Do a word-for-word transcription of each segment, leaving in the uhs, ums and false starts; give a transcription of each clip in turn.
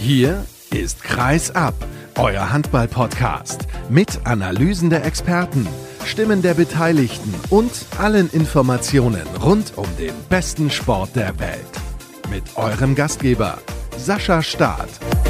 Hier ist Kreis ab, euer Handball-Podcast mit Analysen der Experten, Stimmen der Beteiligten und allen Informationen rund um den besten Sport der Welt. Mit eurem Gastgeber Sascha Staat.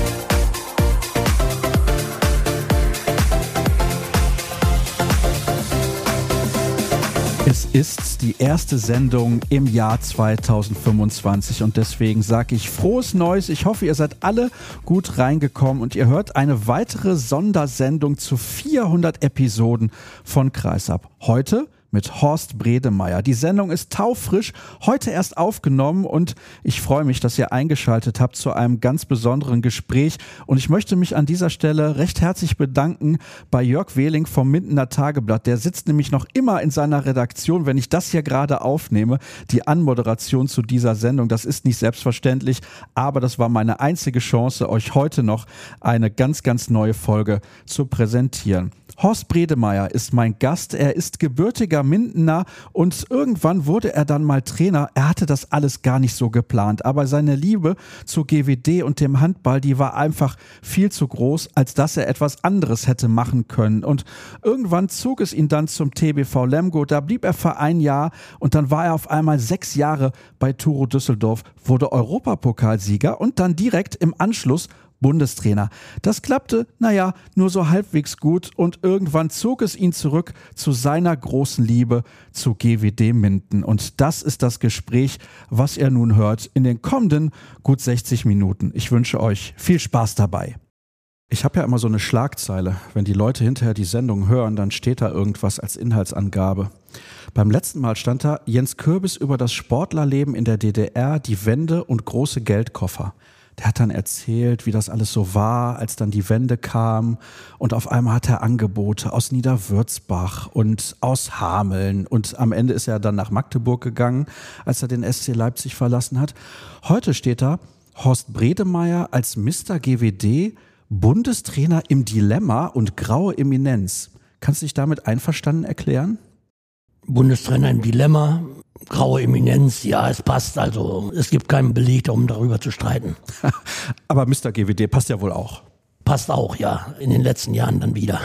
Es ist die erste Sendung im Jahr zweitausendfünfundzwanzig und deswegen sage ich frohes Neues. Ich hoffe, ihr seid alle gut reingekommen und ihr hört eine weitere Sondersendung zu vierhundert Episoden von Kreis ab. Heute mit Horst Bredemeier. Die Sendung ist taufrisch, heute erst aufgenommen und ich freue mich, dass ihr eingeschaltet habt zu einem ganz besonderen Gespräch und ich möchte mich an dieser Stelle recht herzlich bedanken bei Jörg Wehling vom Mindener Tageblatt. Der sitzt nämlich noch immer in seiner Redaktion, wenn ich das hier gerade aufnehme, die Anmoderation zu dieser Sendung. Das ist nicht selbstverständlich, aber das war meine einzige Chance, euch heute noch eine ganz, ganz neue Folge zu präsentieren. Horst Bredemeier ist mein Gast. Er ist gebürtiger Mindener und irgendwann wurde er dann mal Trainer. Er hatte das alles gar nicht so geplant, aber seine Liebe zu G W D und dem Handball, die war einfach viel zu groß, als dass er etwas anderes hätte machen können. Und irgendwann zog es ihn dann zum T B V Lemgo. Da blieb er für ein Jahr und dann war er auf einmal sechs Jahre bei Turo Düsseldorf, wurde Europapokalsieger und dann direkt im Anschluss Bundestrainer. Das klappte, naja, nur so halbwegs gut und irgendwann zog es ihn zurück zu seiner großen Liebe zu G W D Minden. Und das ist das Gespräch, was ihr nun hört in den kommenden gut sechzig Minuten. Ich wünsche euch viel Spaß dabei. Ich habe ja immer so eine Schlagzeile. Wenn die Leute hinterher die Sendung hören, dann steht da irgendwas als Inhaltsangabe. Beim letzten Mal stand da Jens Kürbis über das Sportlerleben in der D D R, die Wende und große Geldkoffer. Der hat dann erzählt, wie das alles so war, als dann die Wende kam und auf einmal hat er Angebote aus Niederwürzbach und aus Hameln und am Ende ist er dann nach Magdeburg gegangen, als er den S C Leipzig verlassen hat. Heute steht da Horst Bredemeier als Mister G W D, Bundestrainer im Dilemma und graue Eminenz. Kannst du dich damit einverstanden erklären? Bundestrainer im Dilemma, graue Eminenz, ja, es passt. Also es gibt keinen Beleg, um darüber zu streiten. Aber Mister G W D passt ja wohl auch. Passt auch, ja, in den letzten Jahren dann wieder.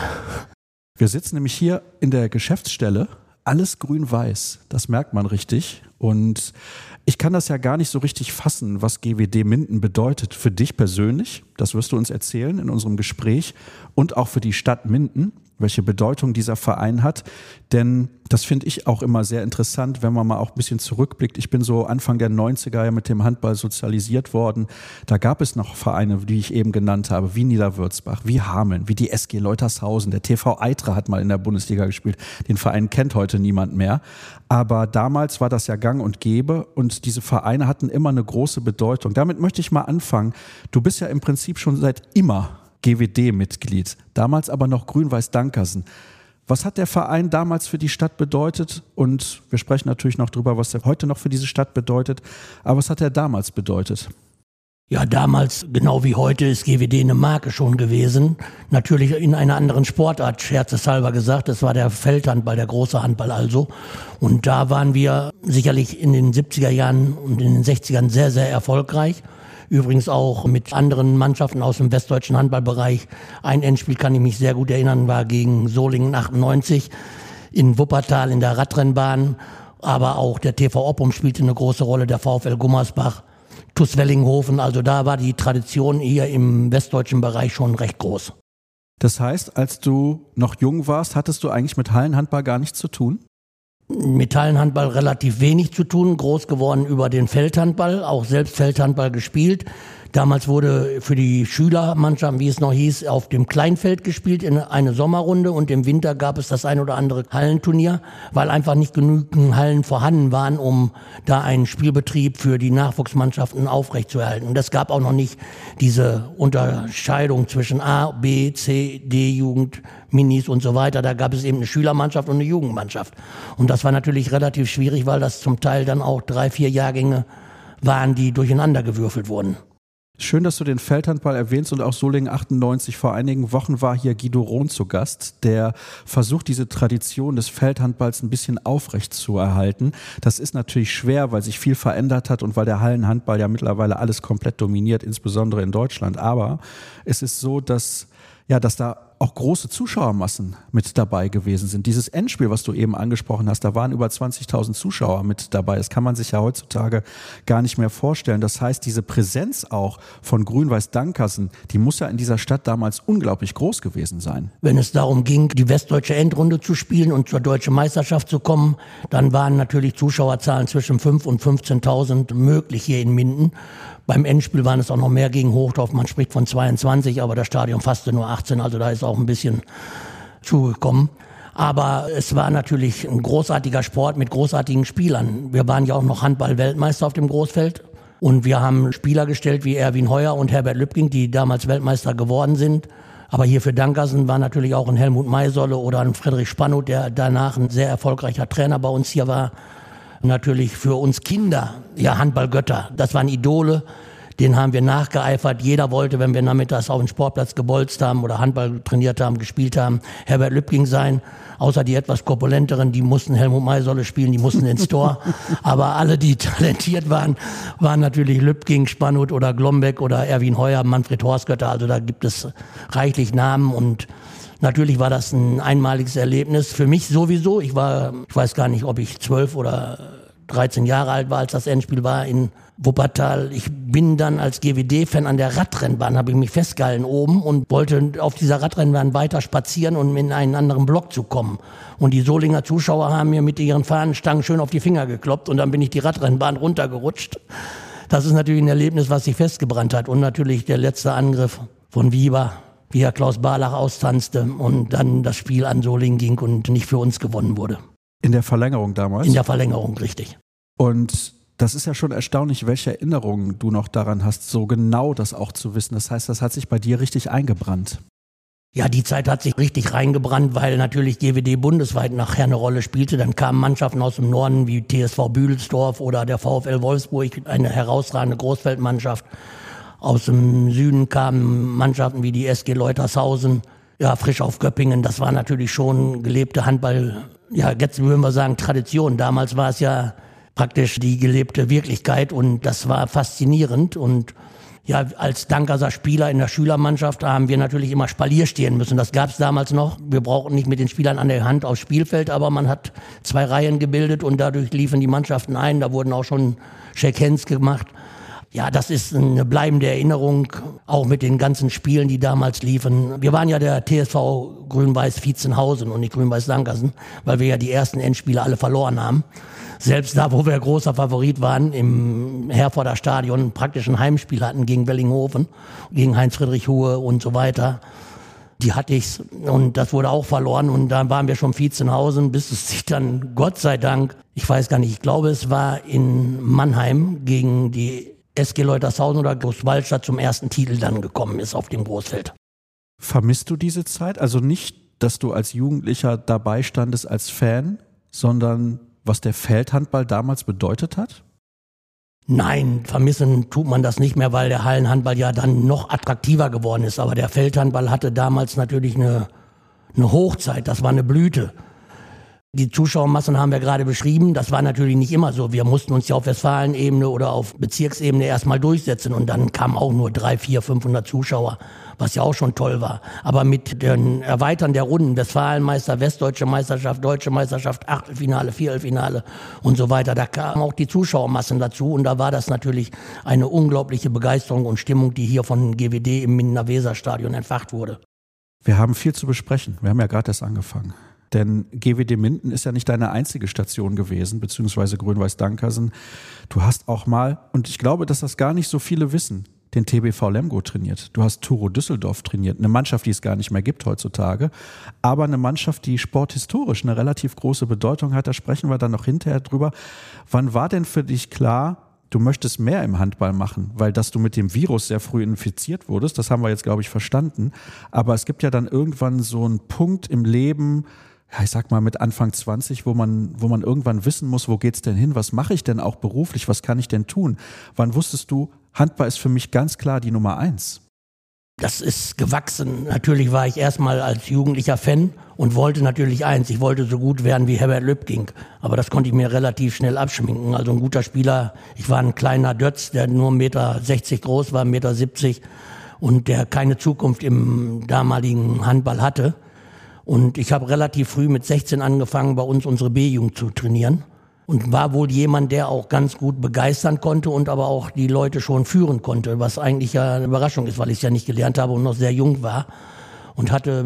Wir sitzen nämlich hier in der Geschäftsstelle, alles grün-weiß, das merkt man richtig. Und ich kann das ja gar nicht so richtig fassen, was G W D Minden bedeutet für dich persönlich. Das wirst du uns erzählen in unserem Gespräch und auch für die Stadt Minden, welche Bedeutung dieser Verein hat. Denn das finde ich auch immer sehr interessant, wenn man mal auch ein bisschen zurückblickt. Ich bin so Anfang der neunziger ja mit dem Handball sozialisiert worden. Da gab es noch Vereine, die ich eben genannt habe, wie Niederwürzbach, wie Hameln, wie die S G Leutershausen. Der T V Eitra hat mal in der Bundesliga gespielt. Den Verein kennt heute niemand mehr. Aber damals war das ja gang und gäbe und diese Vereine hatten immer eine große Bedeutung. Damit möchte ich mal anfangen. Du bist ja im Prinzip schon seit immer G W D-Mitglied, damals aber noch Grün-Weiß-Dankersen. Was hat der Verein damals für die Stadt bedeutet? Und wir sprechen natürlich noch drüber, was er heute noch für diese Stadt bedeutet. Aber was hat er damals bedeutet? Ja, damals, genau wie heute, ist G W D eine Marke schon gewesen. Natürlich in einer anderen Sportart, scherzeshalber gesagt. Das war der Feldhandball, der große Handball also. Und da waren wir sicherlich in den siebziger Jahren und in den sechzigern sehr, sehr erfolgreich. Übrigens auch mit anderen Mannschaften aus dem westdeutschen Handballbereich. Ein Endspiel kann ich mich sehr gut erinnern, war gegen Solingen achtundneunzig in Wuppertal in der Radrennbahn. Aber auch der T V Oppum spielte eine große Rolle, der VfL Gummersbach, T U S Wellinghofen. Also da war die Tradition hier im westdeutschen Bereich schon recht groß. Das heißt, als du noch jung warst, hattest du eigentlich mit Hallenhandball gar nichts zu tun? Mit Hallenhandball relativ wenig zu tun, groß geworden über den Feldhandball, auch selbst Feldhandball gespielt. Damals wurde für die Schülermannschaft, wie es noch hieß, auf dem Kleinfeld gespielt in eine Sommerrunde und im Winter gab es das ein oder andere Hallenturnier, weil einfach nicht genügend Hallen vorhanden waren, um da einen Spielbetrieb für die Nachwuchsmannschaften aufrechtzuerhalten. Und es gab auch noch nicht diese Unterscheidung zwischen A, B, C, D-Jugend, Minis und so weiter. Da gab es eben eine Schülermannschaft und eine Jugendmannschaft. Und das war natürlich relativ schwierig, weil das zum Teil dann auch drei, vier Jahrgänge waren, die durcheinander gewürfelt wurden. Schön, dass du den Feldhandball erwähnst und auch Solingen achtundneunzig. Vor einigen Wochen war hier Guido Rohn zu Gast, der versucht, diese Tradition des Feldhandballs ein bisschen aufrecht zu erhalten. Das ist natürlich schwer, weil sich viel verändert hat und weil der Hallenhandball ja mittlerweile alles komplett dominiert, insbesondere in Deutschland. Aber es ist so, dass, ja, dass da auch große Zuschauermassen mit dabei gewesen sind. Dieses Endspiel, was du eben angesprochen hast, da waren über zwanzigtausend Zuschauer mit dabei. Das kann man sich ja heutzutage gar nicht mehr vorstellen. Das heißt, diese Präsenz auch von Grün-Weiß Dankersen, die muss ja in dieser Stadt damals unglaublich groß gewesen sein. Wenn es darum ging, die westdeutsche Endrunde zu spielen und zur deutschen Meisterschaft zu kommen, dann waren natürlich Zuschauerzahlen zwischen fünf und fünfzehntausend möglich hier in Minden. Beim Endspiel waren es auch noch mehr gegen Hochdorf. Man spricht von zweiundzwanzig, aber das Stadion fasste nur achtzehn, also da ist auch ein bisschen zugekommen. Aber es war natürlich ein großartiger Sport mit großartigen Spielern. Wir waren ja auch noch Handball-Weltmeister auf dem Großfeld. Und wir haben Spieler gestellt wie Erwin Heuer und Herbert Lübking, die damals Weltmeister geworden sind. Aber hier für Dankersen war natürlich auch ein Helmut Maisolle oder ein Friedrich Spannut, der danach ein sehr erfolgreicher Trainer bei uns hier war. Natürlich für uns Kinder, ja, Handballgötter. Das waren Idole, denen haben wir nachgeeifert. Jeder wollte, wenn wir nachmittags auf den Sportplatz gebolzt haben oder Handball trainiert haben, gespielt haben, Herbert Lübking sein. Außer die etwas korpulenteren, die mussten Helmut Maisolle spielen, die mussten ins Tor. Aber alle, die talentiert waren, waren natürlich Lübking, Spannut oder Glombeck oder Erwin Heuer, Manfred Horstgötter. Also da gibt es reichlich Namen und natürlich war das ein einmaliges Erlebnis. Für mich sowieso. Ich war, ich weiß gar nicht, ob ich zwölf oder dreizehn Jahre alt war, als das Endspiel war in Wuppertal. Ich bin dann als G W D-Fan an der Radrennbahn, habe ich mich festgehalten oben und wollte auf dieser Radrennbahn weiter spazieren, um in einen anderen Block zu kommen. Und die Solinger Zuschauer haben mir mit ihren Fahnenstangen schön auf die Finger gekloppt und dann bin ich die Radrennbahn runtergerutscht. Das ist natürlich ein Erlebnis, was sich festgebrannt hat. Und natürlich der letzte Angriff von Wieber, wie Herr Klaus Barlach austanzte und dann das Spiel an Solingen ging und nicht für uns gewonnen wurde. In der Verlängerung damals? In der Verlängerung, richtig. Und das ist ja schon erstaunlich, welche Erinnerungen du noch daran hast, so genau das auch zu wissen. Das heißt, das hat sich bei dir richtig eingebrannt. Ja, die Zeit hat sich richtig reingebrannt, weil natürlich G W D bundesweit nachher eine Rolle spielte. Dann kamen Mannschaften aus dem Norden wie T S V Büdelsdorf oder der VfL Wolfsburg, eine herausragende Großfeldmannschaft. Aus dem Süden kamen Mannschaften wie die S G Leutershausen, ja, frisch auf Göppingen. Das war natürlich schon gelebte Handball, ja, jetzt würden wir sagen Tradition. Damals war es ja praktisch die gelebte Wirklichkeit und das war faszinierend. Und ja, als Dankerser Spieler in der Schülermannschaft haben wir natürlich immer Spalier stehen müssen. Das gab es damals noch. Wir brauchten nicht mit den Spielern an der Hand aufs Spielfeld, aber man hat zwei Reihen gebildet und dadurch liefen die Mannschaften ein. Da wurden auch schon Shake-Hands gemacht. Ja, das ist eine bleibende Erinnerung, auch mit den ganzen Spielen, die damals liefen. Wir waren ja der T S V Grün-Weiß Vietzenhausen und nicht Grün-Weiß Dankersen, weil wir ja die ersten Endspiele alle verloren haben. Selbst da, wo wir großer Favorit waren, im Herforder Stadion praktisch ein Heimspiel hatten gegen Wellinghofen, gegen Heinz-Friedrich Huhe und so weiter. Die hatte ich's und das wurde auch verloren und da waren wir schon Vietzenhausen, bis es sich dann, Gott sei Dank, ich weiß gar nicht, ich glaube es war in Mannheim gegen die S G Leutershausen oder Großwaldstadt zum ersten Titel dann gekommen ist auf dem Großfeld. Vermisst du diese Zeit? Also nicht, dass du als Jugendlicher dabei standest als Fan, sondern was der Feldhandball damals bedeutet hat? Nein, vermissen tut man das nicht mehr, weil der Hallenhandball ja dann noch attraktiver geworden ist. Aber der Feldhandball hatte damals natürlich eine, eine Hochzeit, das war eine Blüte. Die Zuschauermassen haben wir gerade beschrieben, das war natürlich nicht immer so. Wir mussten uns ja auf Westfalenebene oder auf Bezirksebene erstmal durchsetzen und dann kamen auch nur drei, vier, fünfhundert Zuschauer, was ja auch schon toll war. Aber mit den Erweitern der Runden, Westfalenmeister, Westdeutsche Meisterschaft, Deutsche Meisterschaft, Achtelfinale, Viertelfinale und so weiter, da kamen auch die Zuschauermassen dazu und da war das natürlich eine unglaubliche Begeisterung und Stimmung, die hier von G W D im Mindener Weserstadion entfacht wurde. Wir haben viel zu besprechen, wir haben ja gerade erst angefangen. Denn G W D Minden ist ja nicht deine einzige Station gewesen, beziehungsweise Grün-Weiß Dankersen. Du hast auch mal, und ich glaube, dass das gar nicht so viele wissen, den T B V Lemgo trainiert. Du hast Turo Düsseldorf trainiert, eine Mannschaft, die es gar nicht mehr gibt heutzutage, aber eine Mannschaft, die sporthistorisch eine relativ große Bedeutung hat. Da sprechen wir dann noch hinterher drüber. Wann war denn für dich klar, du möchtest mehr im Handball machen, weil dass du mit dem Virus sehr früh infiziert wurdest, das haben wir jetzt, glaube ich, verstanden. Aber es gibt ja dann irgendwann so einen Punkt im Leben, ja, ich sag mal mit Anfang zwanzig, wo man, wo man irgendwann wissen muss, wo geht's denn hin, was mache ich denn auch beruflich, was kann ich denn tun? Wann wusstest du, Handball ist für mich ganz klar die Nummer eins. Das ist gewachsen. Natürlich war ich erstmal als Jugendlicher Fan und wollte natürlich eins. Ich wollte so gut werden wie Herbert Lübking. Aber das konnte ich mir relativ schnell abschminken. Also ein guter Spieler. Ich war ein kleiner Dötz, der nur eins Komma sechzig Meter groß war, eins Komma siebzig Meter. Und der keine Zukunft im damaligen Handball hatte. Und ich habe relativ früh mit sechzehn angefangen, bei uns unsere B-Jugend zu trainieren. Und war wohl jemand, der auch ganz gut begeistern konnte und aber auch die Leute schon führen konnte, was eigentlich ja eine Überraschung ist, weil ich es ja nicht gelernt habe und noch sehr jung war. Und hatte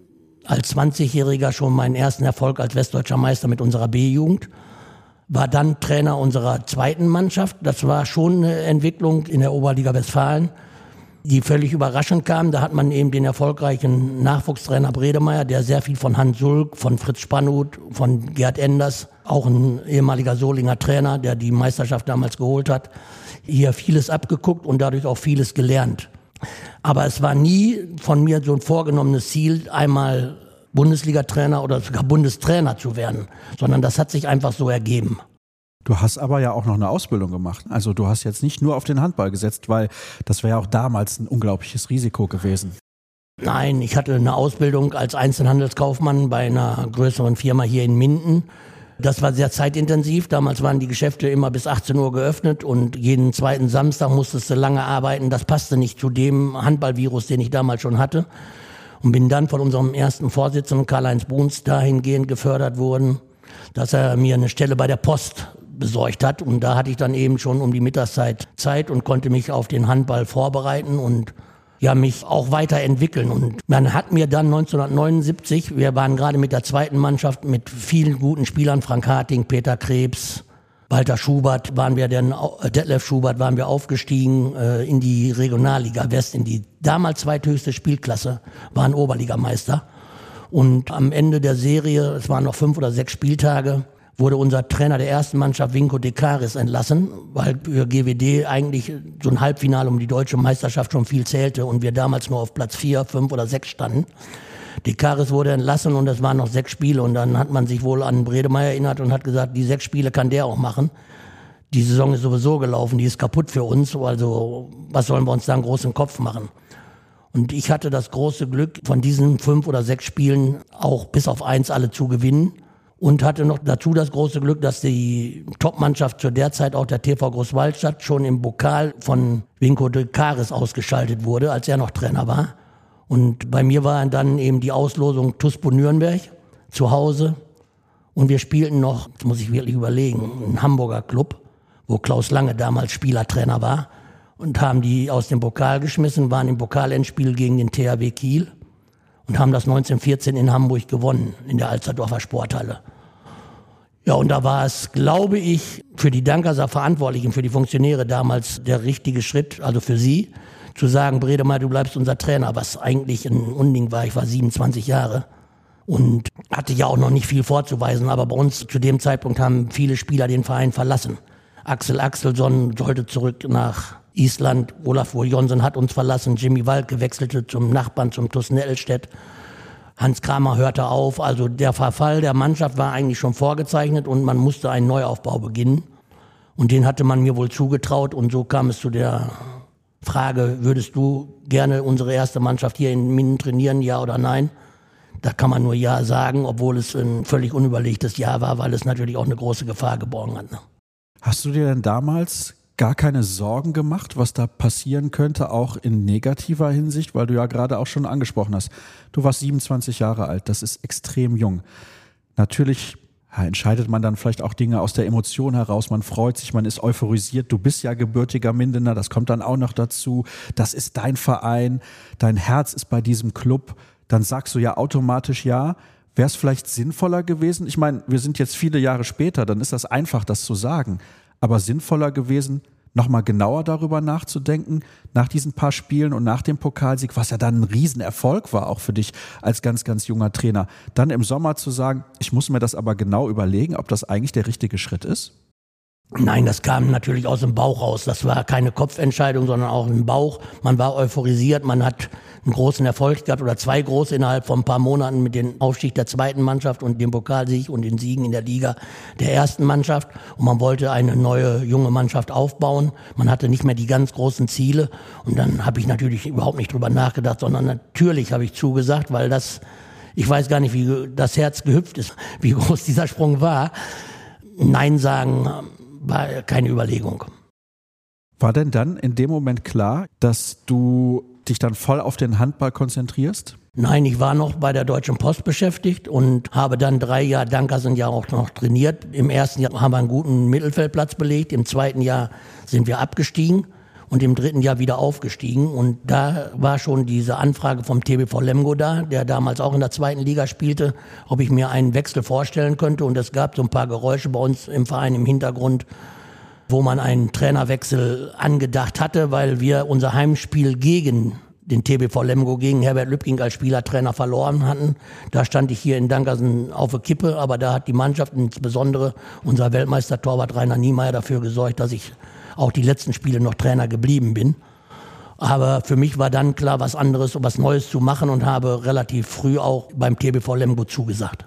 als zwanzigjähriger schon meinen ersten Erfolg als westdeutscher Meister mit unserer B-Jugend. War dann Trainer unserer zweiten Mannschaft. Das war schon eine Entwicklung in der Oberliga Westfalen, die völlig überraschend kam. Da hat man eben den erfolgreichen Nachwuchstrainer Bredemeier, der sehr viel von Hans Sulk, von Fritz Spanhut, von Gerd Enders, auch ein ehemaliger Solinger Trainer, der die Meisterschaft damals geholt hat, hier vieles abgeguckt und dadurch auch vieles gelernt. Aber es war nie von mir so ein vorgenommenes Ziel, einmal Bundesliga-Trainer oder sogar Bundestrainer zu werden, sondern das hat sich einfach so ergeben. Du hast aber ja auch noch eine Ausbildung gemacht. Also du hast jetzt nicht nur auf den Handball gesetzt, weil das wäre ja auch damals ein unglaubliches Risiko gewesen. Nein, ich hatte eine Ausbildung als Einzelhandelskaufmann bei einer größeren Firma hier in Minden. Das war sehr zeitintensiv. Damals waren die Geschäfte immer bis achtzehn Uhr geöffnet und jeden zweiten Samstag musstest du lange arbeiten. Das passte nicht zu dem Handballvirus, den ich damals schon hatte. Und bin dann von unserem ersten Vorsitzenden Karl-Heinz Bruns dahingehend gefördert worden, dass er mir eine Stelle bei der Post besorgt hat. Und da hatte ich dann eben schon um die Mittagszeit Zeit und konnte mich auf den Handball vorbereiten und ja, mich auch weiterentwickeln. Und man hat mir dann neunzehnhundertneunundsiebzig, wir waren gerade mit der zweiten Mannschaft mit vielen guten Spielern, Frank Harting, Peter Krebs, Walter Schubert, waren wir dann, Detlef Schubert, waren wir aufgestiegen äh, in die Regionalliga West, in die damals zweithöchste Spielklasse, waren Oberligameister. Und am Ende der Serie, es waren noch fünf oder sechs Spieltage, wurde unser Trainer der ersten Mannschaft, Vinko Dekaris, entlassen, weil für G W D eigentlich so ein Halbfinale um die deutsche Meisterschaft schon viel zählte und wir damals nur auf Platz vier, fünf oder sechs standen. Dekaris wurde entlassen und es waren noch sechs Spiele und dann hat man sich wohl an Bredemeier erinnert und hat gesagt, die sechs Spiele kann der auch machen. Die Saison ist sowieso gelaufen, die ist kaputt für uns, also was sollen wir uns da einen großen Kopf machen? Und ich hatte das große Glück, von diesen fünf oder sechs Spielen auch bis auf eins alle zu gewinnen. Und hatte noch dazu das große Glück, dass die Topmannschaft zu der Zeit auch der T V Großwaldstadt schon im Pokal von Vinko Dekaris ausgeschaltet wurde, als er noch Trainer war. Und bei mir war dann eben die Auslosung T U S P O Nürnberg zu Hause. Und wir spielten noch, das muss ich wirklich überlegen, einen Hamburger Club, wo Klaus Lange damals Spielertrainer war. Und haben die aus dem Pokal geschmissen, waren im Pokalendspiel gegen den T H W Kiel. Und haben das neunzehnhundertvierzehn in Hamburg gewonnen, in der Alsterdorfer Sporthalle. Ja, und da war es, glaube ich, für die Dankerser Verantwortlichen, für die Funktionäre damals der richtige Schritt, also für sie, zu sagen, Bredemeier, du bleibst unser Trainer, was eigentlich ein Unding war. Ich war siebenundzwanzig Jahre und hatte ja auch noch nicht viel vorzuweisen, aber bei uns zu dem Zeitpunkt haben viele Spieler den Verein verlassen. Axel Axelsson sollte zurück nach Island, Olafur Jonsson hat uns verlassen, Jimmy Walke wechselte zum Nachbarn, zum T U S Nettelstedt. Hans Kramer hörte auf, also der Verfall der Mannschaft war eigentlich schon vorgezeichnet und man musste einen Neuaufbau beginnen. Und den hatte man mir wohl zugetraut und so kam es zu der Frage, würdest du gerne unsere erste Mannschaft hier in Minden trainieren, ja oder nein? Da kann man nur ja sagen, obwohl es ein völlig unüberlegtes Ja war, weil es natürlich auch eine große Gefahr geborgen hat. Ne? Hast du dir denn damals gar keine Sorgen gemacht, was da passieren könnte, auch in negativer Hinsicht, weil du ja gerade auch schon angesprochen hast, du warst siebenundzwanzig Jahre alt, das ist extrem jung. Natürlich ja, entscheidet man dann vielleicht auch Dinge aus der Emotion heraus, man freut sich, man ist euphorisiert, du bist ja gebürtiger Mindener, das kommt dann auch noch dazu, das ist dein Verein, dein Herz ist bei diesem Club, dann sagst du ja automatisch ja. Wäre es vielleicht sinnvoller gewesen, ich meine, wir sind jetzt viele Jahre später, dann ist das einfach, das zu sagen, aber sinnvoller gewesen, nochmal genauer darüber nachzudenken, nach diesen paar Spielen und nach dem Pokalsieg, was ja dann ein Riesenerfolg war, auch für dich als ganz, ganz junger Trainer, dann im Sommer zu sagen, ich muss mir das aber genau überlegen, ob das eigentlich der richtige Schritt ist? Nein, das kam natürlich aus dem Bauch raus. Das war keine Kopfentscheidung, sondern auch im Bauch. Man war euphorisiert, man hat einen großen Erfolg gehabt oder zwei große innerhalb von ein paar Monaten mit dem Aufstieg der zweiten Mannschaft und dem Pokalsieg und den Siegen in der Liga der ersten Mannschaft. Und man wollte eine neue, junge Mannschaft aufbauen. Man hatte nicht mehr die ganz großen Ziele. Und dann habe ich natürlich überhaupt nicht drüber nachgedacht, sondern natürlich habe ich zugesagt, weil das, ich weiß gar nicht, wie das Herz gehüpft ist, wie groß dieser Sprung war. Nein sagen war keine Überlegung. War denn dann in dem Moment klar, dass du dich dann voll auf den Handball konzentrierst? Nein, ich war noch bei der Deutschen Post beschäftigt und habe dann drei Jahre, Dankersen ja auch noch trainiert. Im ersten Jahr haben wir einen guten Mittelfeldplatz belegt, im zweiten Jahr sind wir abgestiegen und im dritten Jahr wieder aufgestiegen. Und da war schon diese Anfrage vom T B V Lemgo da, der damals auch in der zweiten Liga spielte, ob ich mir einen Wechsel vorstellen könnte. Und es gab so ein paar Geräusche bei uns im Verein im Hintergrund, wo man einen Trainerwechsel angedacht hatte, weil wir unser Heimspiel gegen den T B V Lemgo, gegen Herbert Lübking als Spielertrainer verloren hatten. Da stand ich hier in Dankersen auf der Kippe, aber da hat die Mannschaft, insbesondere unser Weltmeister-Torwart Rainer Niemeyer, dafür gesorgt, dass ich auch die letzten Spiele noch Trainer geblieben bin. Aber für mich war dann klar, was anderes und was Neues zu machen und habe relativ früh auch beim T B V Lemgo zugesagt.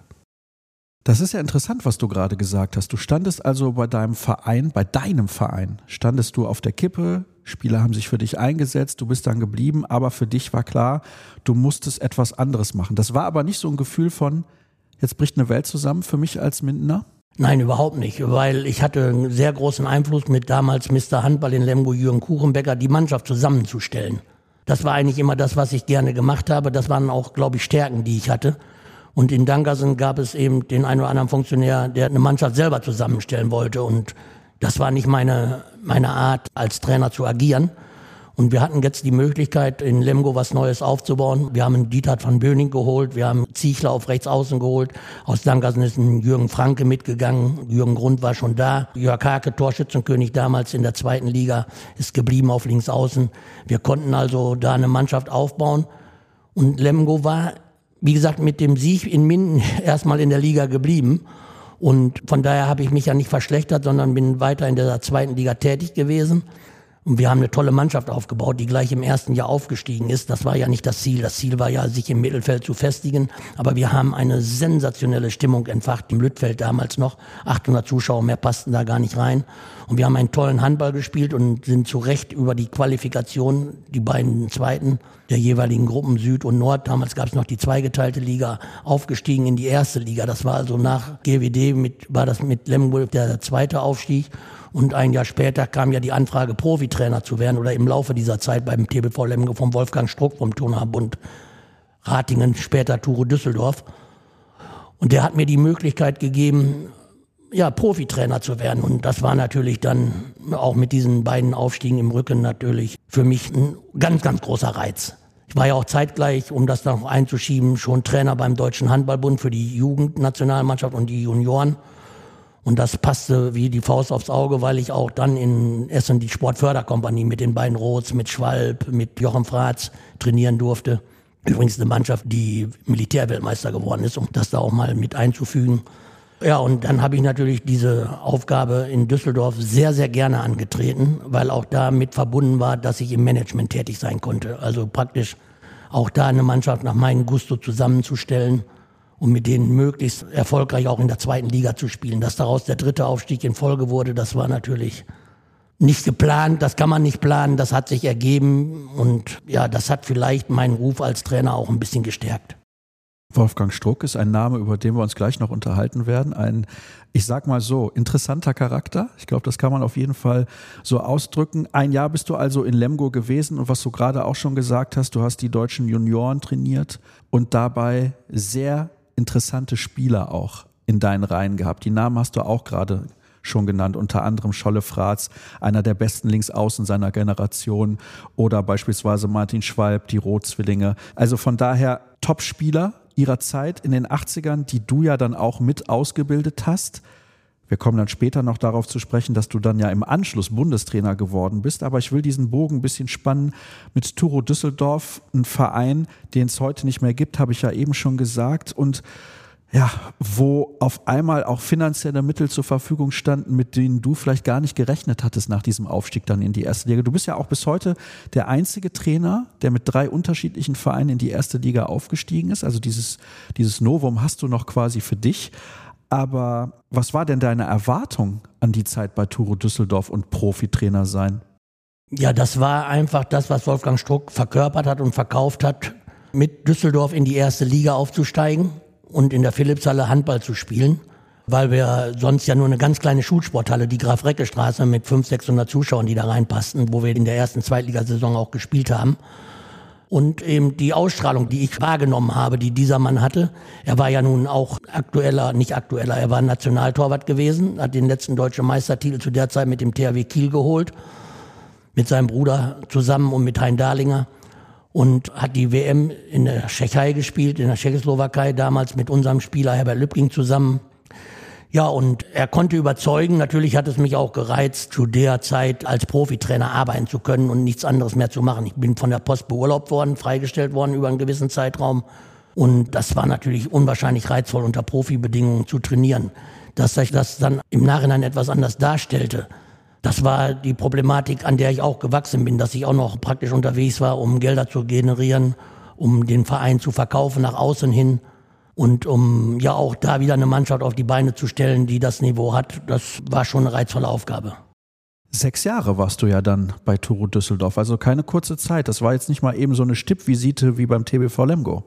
Das ist ja interessant, was du gerade gesagt hast. Du standest also bei deinem Verein, bei deinem Verein, standest du auf der Kippe, Spieler haben sich für dich eingesetzt, du bist dann geblieben, aber für dich war klar, du musstest etwas anderes machen. Das war aber nicht so ein Gefühl von, jetzt bricht eine Welt zusammen für mich als Mindener? Nein, überhaupt nicht, weil ich hatte einen sehr großen Einfluss mit damals Mister Handball in Lemgo, Jürgen Kuchenbecker, die Mannschaft zusammenzustellen. Das war eigentlich immer das, was ich gerne gemacht habe. Das waren auch, glaube ich, Stärken, die ich hatte. Und in Dankersen gab es eben den einen oder anderen Funktionär, der eine Mannschaft selber zusammenstellen wollte. Und das war nicht meine, meine Art, als Trainer zu agieren. Und wir hatten jetzt die Möglichkeit, in Lemgo was Neues aufzubauen. Wir haben einen Dieter van Böning geholt, wir haben Ziechler auf rechts außen geholt. Aus Dankersen ist ein Jürgen Franke mitgegangen. Jürgen Grund war schon da. Jörg Hake, Torschützenkönig damals in der zweiten Liga, ist geblieben auf links außen. Wir konnten also da eine Mannschaft aufbauen. Und Lemgo war, wie gesagt, mit dem Sieg in Minden erstmal in der Liga geblieben. Und von daher habe ich mich ja nicht verschlechtert, sondern bin weiter in der zweiten Liga tätig gewesen. Und wir haben eine tolle Mannschaft aufgebaut, die gleich im ersten Jahr aufgestiegen ist. Das war ja nicht das Ziel. Das Ziel war ja, sich im Mittelfeld zu festigen. Aber wir haben eine sensationelle Stimmung entfacht. Im Lüttfeld damals noch. achthundert Zuschauer, mehr passten da gar nicht rein. Und wir haben einen tollen Handball gespielt und sind zu Recht über die Qualifikation, die beiden Zweiten der jeweiligen Gruppen Süd und Nord, damals gab es noch die zweigeteilte Liga, aufgestiegen in die erste Liga. Das war also nach G W D, mit, war das mit Lemgo der zweite Aufstieg. Und ein Jahr später kam ja die Anfrage, Profitrainer zu werden oder im Laufe dieser Zeit beim T B V Lemgo vom Wolfgang Struck vom Turnerbund Ratingen, später Turo Düsseldorf. Und der hat mir die Möglichkeit gegeben, ja, Profitrainer zu werden. Und das war natürlich dann auch mit diesen beiden Aufstiegen im Rücken natürlich für mich ein ganz, ganz großer Reiz. Ich war ja auch zeitgleich, um das noch einzuschieben, schon Trainer beim Deutschen Handballbund für die Jugendnationalmannschaft und die Junioren. Und das passte wie die Faust aufs Auge, weil ich auch dann in Essen die Sportförderkompanie mit den beiden Roths, mit Schwalb, mit Jochen Fratz trainieren durfte. Übrigens eine Mannschaft, die Militärweltmeister geworden ist, um das da auch mal mit einzufügen. Ja, und dann habe ich natürlich diese Aufgabe in Düsseldorf sehr, sehr gerne angetreten, weil auch da mit verbunden war, dass ich im Management tätig sein konnte. Also praktisch auch da eine Mannschaft nach meinem Gusto zusammenzustellen und mit denen möglichst erfolgreich auch in der zweiten Liga zu spielen. Dass daraus der dritte Aufstieg in Folge wurde, das war natürlich nicht geplant, das kann man nicht planen, das hat sich ergeben und ja, das hat vielleicht meinen Ruf als Trainer auch ein bisschen gestärkt. Wolfgang Struck ist ein Name, über den wir uns gleich noch unterhalten werden. Ein, ich sag mal so, interessanter Charakter. Ich glaube, das kann man auf jeden Fall so ausdrücken. Ein Jahr bist du also in Lemgo gewesen und was du gerade auch schon gesagt hast, du hast die deutschen Junioren trainiert und dabei sehr interessante Spieler auch in deinen Reihen gehabt. Die Namen hast du auch gerade schon genannt, unter anderem Scholle Fratz, einer der besten Linksaußen seiner Generation, oder beispielsweise Martin Schwalb, die Roth-Zwillinge. Also von daher Top-Spieler ihrer Zeit in den achtzigern, die du ja dann auch mit ausgebildet hast. Wir kommen dann später noch darauf zu sprechen, dass du dann ja im Anschluss Bundestrainer geworden bist. Aber ich will diesen Bogen ein bisschen spannen mit Turo Düsseldorf, ein Verein, den es heute nicht mehr gibt, habe ich ja eben schon gesagt. Und Ja, wo auf einmal auch finanzielle Mittel zur Verfügung standen, mit denen du vielleicht gar nicht gerechnet hattest nach diesem Aufstieg dann in die erste Liga. Du bist ja auch bis heute der einzige Trainer, der mit drei unterschiedlichen Vereinen in die erste Liga aufgestiegen ist. Also dieses, dieses Novum hast du noch quasi für dich. Aber was war denn deine Erwartung an die Zeit bei Turo Düsseldorf und Profitrainer sein? Ja, das war einfach das, was Wolfgang Struck verkörpert hat und verkauft hat, mit Düsseldorf in die erste Liga aufzusteigen und in der Philipshalle Handball zu spielen, weil wir sonst ja nur eine ganz kleine Schulsporthalle, die Graf-Recke-Straße mit fünfhundert, sechshundert Zuschauern, die da reinpassten, wo wir in der ersten Zweitligasaison auch gespielt haben. Und eben die Ausstrahlung, die ich wahrgenommen habe, die dieser Mann hatte. Er war ja nun auch aktueller, nicht aktueller, er war Nationaltorwart gewesen, hat den letzten deutschen Meistertitel zu der Zeit mit dem T H W Kiel geholt, mit seinem Bruder zusammen und mit Hein Dahlinger. Und hat die W M in der Tschechei gespielt, in der Tschechoslowakei, damals mit unserem Spieler Herbert Lübking zusammen. Ja, und er konnte überzeugen. Natürlich hat es mich auch gereizt, zu der Zeit als Profitrainer arbeiten zu können und nichts anderes mehr zu machen. Ich bin von der Post beurlaubt worden, freigestellt worden über einen gewissen Zeitraum. Und das war natürlich unwahrscheinlich reizvoll, unter Profibedingungen zu trainieren. Dass sich das dann im Nachhinein etwas anders darstellte, das war die Problematik, an der ich auch gewachsen bin, dass ich auch noch praktisch unterwegs war, um Gelder zu generieren, um den Verein zu verkaufen nach außen hin und um ja auch da wieder eine Mannschaft auf die Beine zu stellen, die das Niveau hat. Das war schon eine reizvolle Aufgabe. Sechs Jahre warst du ja dann bei Turo Düsseldorf, also keine kurze Zeit. Das war jetzt nicht mal eben so eine Stippvisite wie beim T B V Lemgo.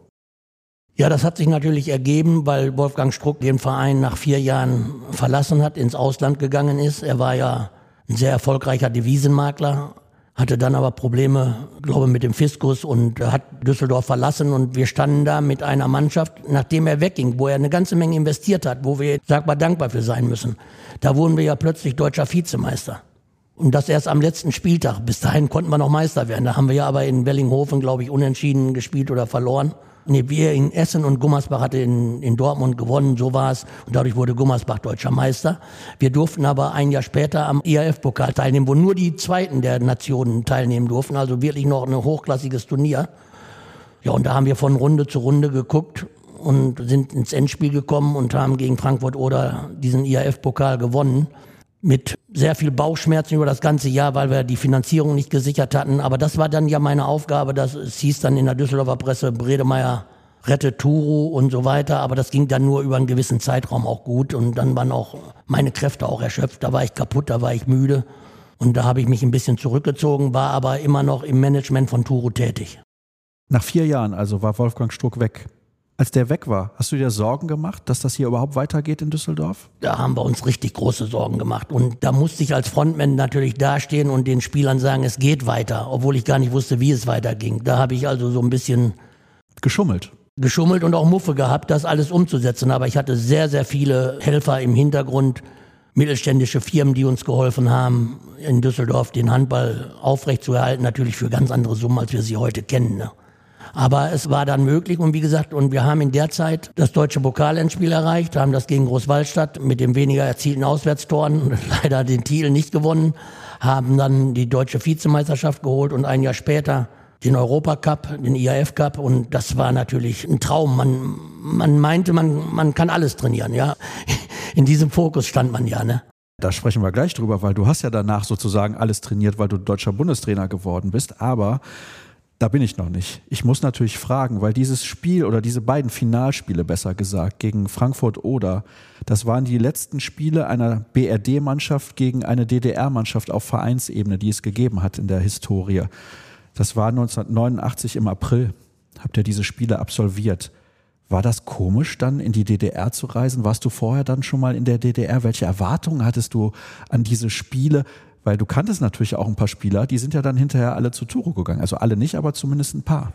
Ja, das hat sich natürlich ergeben, weil Wolfgang Struck den Verein nach vier Jahren verlassen hat, ins Ausland gegangen ist. Er war ja ein sehr erfolgreicher Devisenmakler, hatte dann aber Probleme, glaube ich, mit dem Fiskus und hat Düsseldorf verlassen. Und wir standen da mit einer Mannschaft, nachdem er wegging, wo er eine ganze Menge investiert hat, wo wir sagbar dankbar für sein müssen. Da wurden wir ja plötzlich deutscher Vizemeister. Und das erst am letzten Spieltag. Bis dahin konnten wir noch Meister werden. Da haben wir ja aber in Wellinghofen, glaube ich, unentschieden gespielt oder verloren. Nee, wir in Essen und Gummersbach hatte in, in Dortmund gewonnen, so war es. Und dadurch wurde Gummersbach deutscher Meister. Wir durften aber ein Jahr später am I A F-Pokal teilnehmen, wo nur die Zweiten der Nationen teilnehmen durften. Also wirklich noch ein hochklassiges Turnier. Ja, und da haben wir von Runde zu Runde geguckt und sind ins Endspiel gekommen und haben gegen Frankfurt oder diesen I A F-Pokal gewonnen. Mit sehr viel Bauchschmerzen über das ganze Jahr, weil wir die Finanzierung nicht gesichert hatten. Aber das war dann ja meine Aufgabe. Das, es hieß dann in der Düsseldorfer Presse, Bredemeier rettet Turo und so weiter. Aber das ging dann nur über einen gewissen Zeitraum auch gut. Und dann waren auch meine Kräfte auch erschöpft. Da war ich kaputt, da war ich müde. Und da habe ich mich ein bisschen zurückgezogen, war aber immer noch im Management von Turo tätig. Nach vier Jahren also war Wolfgang Struck weg. Als der weg war, hast du dir Sorgen gemacht, dass das hier überhaupt weitergeht in Düsseldorf? Da haben wir uns richtig große Sorgen gemacht. Und da musste ich als Frontman natürlich dastehen und den Spielern sagen, es geht weiter, obwohl ich gar nicht wusste, wie es weiterging. Da habe ich also so ein bisschen geschummelt. Geschummelt und auch Muffe gehabt, das alles umzusetzen. Aber ich hatte sehr, sehr viele Helfer im Hintergrund, mittelständische Firmen, die uns geholfen haben, in Düsseldorf den Handball aufrechtzuerhalten. Natürlich für ganz andere Summen, als wir sie heute kennen, ne? Aber es war dann möglich und wie gesagt, und wir haben in der Zeit das deutsche Pokalendspiel erreicht, haben das gegen Großwallstadt mit dem weniger erzielten Auswärtstoren leider den Titel nicht gewonnen, haben dann die deutsche Vizemeisterschaft geholt und ein Jahr später den Europacup, den I A F-Cup und das war natürlich ein Traum. Man, man meinte, man, man kann alles trainieren, ja. In diesem Fokus stand man ja, ne. Da sprechen wir gleich drüber, weil du hast ja danach sozusagen alles trainiert, weil du deutscher Bundestrainer geworden bist, aber da bin ich noch nicht. Ich muss natürlich fragen, weil dieses Spiel oder diese beiden Finalspiele besser gesagt gegen Frankfurt Oder, das waren die letzten Spiele einer B R D-Mannschaft gegen eine D D R-Mannschaft auf Vereinsebene, die es gegeben hat in der Historie. Das war neunzehnhundertneunundachtzig im April, habt ihr diese Spiele absolviert. War das komisch, dann in die D D R zu reisen? Warst du vorher dann schon mal in der D D R? Welche Erwartungen hattest du an diese Spiele? Weil du kanntest natürlich auch ein paar Spieler, die sind ja dann hinterher alle zu Turo gegangen. Also alle nicht, aber zumindest ein paar.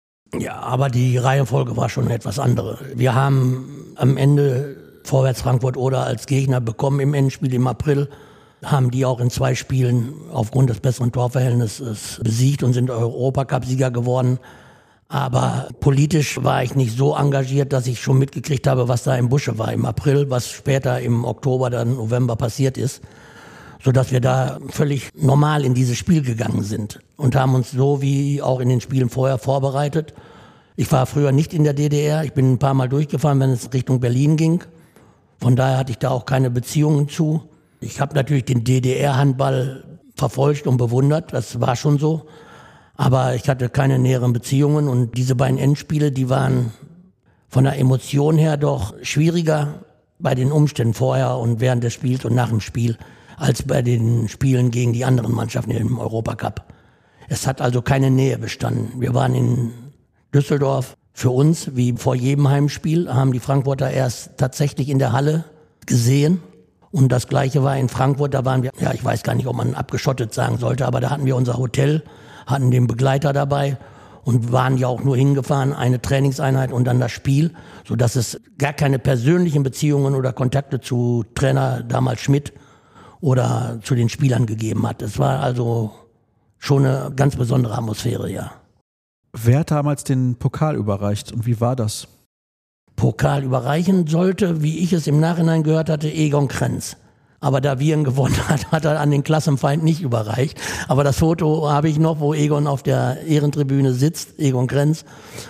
Ja, aber die Reihenfolge war schon etwas andere. Wir haben am Ende Vorwärts Frankfurt Oder als Gegner bekommen im Endspiel im April. Haben die auch in zwei Spielen aufgrund des besseren Torverhältnisses besiegt und sind Europacup-Sieger geworden. Aber politisch war ich nicht so engagiert, dass ich schon mitgekriegt habe, was da im Busche war im April, was später im Oktober, dann November passiert ist. Sodass wir da völlig normal in dieses Spiel gegangen sind und haben uns so wie auch in den Spielen vorher vorbereitet. Ich war früher nicht in der D D R. Ich bin ein paar Mal durchgefahren, wenn es Richtung Berlin ging. Von daher hatte ich da auch keine Beziehungen zu. Ich habe natürlich den D D R-Handball verfolgt und bewundert. Das war schon so. Aber ich hatte keine näheren Beziehungen. Und diese beiden Endspiele, die waren von der Emotion her doch schwieriger bei den Umständen vorher und während des Spiels und nach dem Spiel als bei den Spielen gegen die anderen Mannschaften im Europacup. Es hat also keine Nähe bestanden. Wir waren in Düsseldorf für uns, wie vor jedem Heimspiel, haben die Frankfurter erst tatsächlich in der Halle gesehen. Und das Gleiche war in Frankfurt, da waren wir, ja, ich weiß gar nicht, ob man abgeschottet sagen sollte, aber da hatten wir unser Hotel, hatten den Begleiter dabei und waren ja auch nur hingefahren, eine Trainingseinheit und dann das Spiel, sodass es gar keine persönlichen Beziehungen oder Kontakte zu Trainer damals Schmidt oder zu den Spielern gegeben hat. Es war also schon eine ganz besondere Atmosphäre, ja. Wer hat damals den Pokal überreicht und wie war das? Pokal überreichen sollte, wie ich es im Nachhinein gehört hatte, Egon Krenz. Aber da wir ihn gewonnen hat, hat er an den Klassenfeind nicht überreicht. Aber das Foto habe ich noch, wo Egon auf der Ehrentribüne sitzt, Egon Krenz.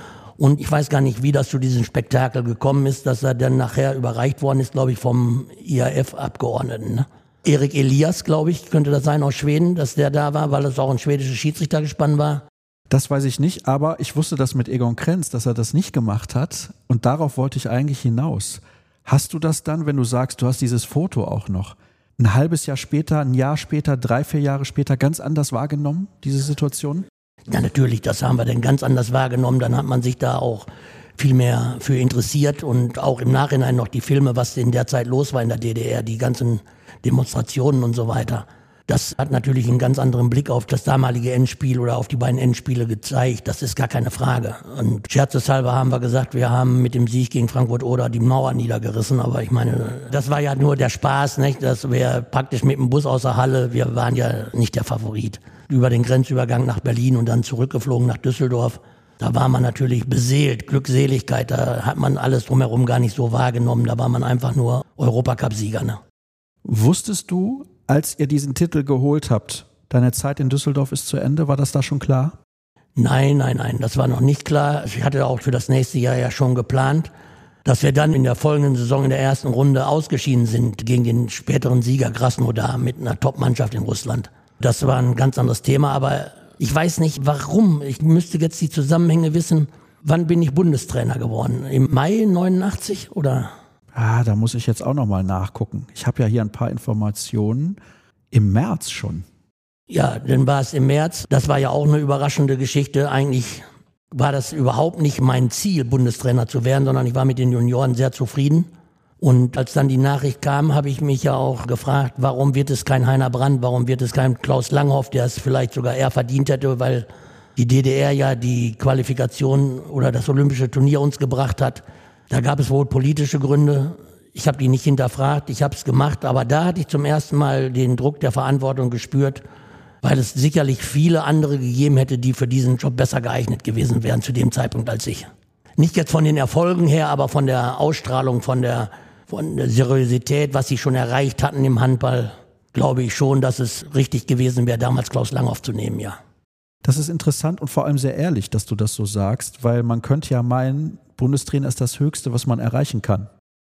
Und ich weiß gar nicht, wie das zu diesem Spektakel gekommen ist, dass er dann nachher überreicht worden ist, glaube ich, vom I A F-Abgeordneten. Ne? Erik Elias, glaube ich, könnte das sein aus Schweden, dass der da war, weil es auch ein schwedischer Schiedsrichter gespannt war. Das weiß ich nicht, aber ich wusste das mit Egon Krenz, dass er das nicht gemacht hat und darauf wollte ich eigentlich hinaus. Hast du das dann, wenn du sagst, du hast dieses Foto auch noch, ein halbes Jahr später, ein Jahr später, drei, vier Jahre später ganz anders wahrgenommen, diese Situation? Ja, natürlich, das haben wir dann ganz anders wahrgenommen. Dann hat man sich da auch viel mehr für interessiert und auch im Nachhinein noch die Filme, was in der Zeit los war in der D D R, die ganzen Demonstrationen und so weiter. Das hat natürlich einen ganz anderen Blick auf das damalige Endspiel oder auf die beiden Endspiele gezeigt. Das ist gar keine Frage. Und scherzeshalber haben wir gesagt, wir haben mit dem Sieg gegen Frankfurt-Oder die Mauer niedergerissen. Aber ich meine, das war ja nur der Spaß, nicht? Das wäre praktisch mit dem Bus aus der Halle. Wir waren ja nicht der Favorit. Über den Grenzübergang nach Berlin und dann zurückgeflogen nach Düsseldorf. Da war man natürlich beseelt, Glückseligkeit. Da hat man alles drumherum gar nicht so wahrgenommen. Da war man einfach nur Europacup-Sieger. Ne? Wusstest du, als ihr diesen Titel geholt habt, deine Zeit in Düsseldorf ist zu Ende, war das da schon klar? Nein, nein, nein, das war noch nicht klar. Ich hatte auch für das nächste Jahr ja schon geplant, dass wir dann in der folgenden Saison in der ersten Runde ausgeschieden sind gegen den späteren Sieger Krasnodar mit einer Top-Mannschaft in Russland. Das war ein ganz anderes Thema, aber ich weiß nicht warum. Ich müsste jetzt die Zusammenhänge wissen. Wann bin ich Bundestrainer geworden? Im Mai neunundachtzig oder? Ah, da muss ich jetzt auch nochmal nachgucken. Ich habe ja hier ein paar Informationen. Im März schon. Ja, dann war es im März. Das war ja auch eine überraschende Geschichte. Eigentlich war das überhaupt nicht mein Ziel, Bundestrainer zu werden, sondern ich war mit den Junioren sehr zufrieden. Und als dann die Nachricht kam, habe ich mich ja auch gefragt, warum wird es kein Heiner Brandt, warum wird es kein Klaus Langhoff, der es vielleicht sogar eher verdient hätte, weil die D D R ja die Qualifikation oder das olympische Turnier uns gebracht hat. Da gab es wohl politische Gründe. Ich habe die nicht hinterfragt, ich habe es gemacht. Aber da hatte ich zum ersten Mal den Druck der Verantwortung gespürt, weil es sicherlich viele andere gegeben hätte, die für diesen Job besser geeignet gewesen wären zu dem Zeitpunkt als ich. Nicht jetzt von den Erfolgen her, aber von der Ausstrahlung, von der, von der Seriosität, was sie schon erreicht hatten im Handball, glaube ich schon, dass es richtig gewesen wäre, damals Klaus Langhoff zu nehmen, ja. Das ist interessant und vor allem sehr ehrlich, dass du das so sagst, weil man könnte ja meinen, Bundestrainer ist das Höchste, was man erreichen kann.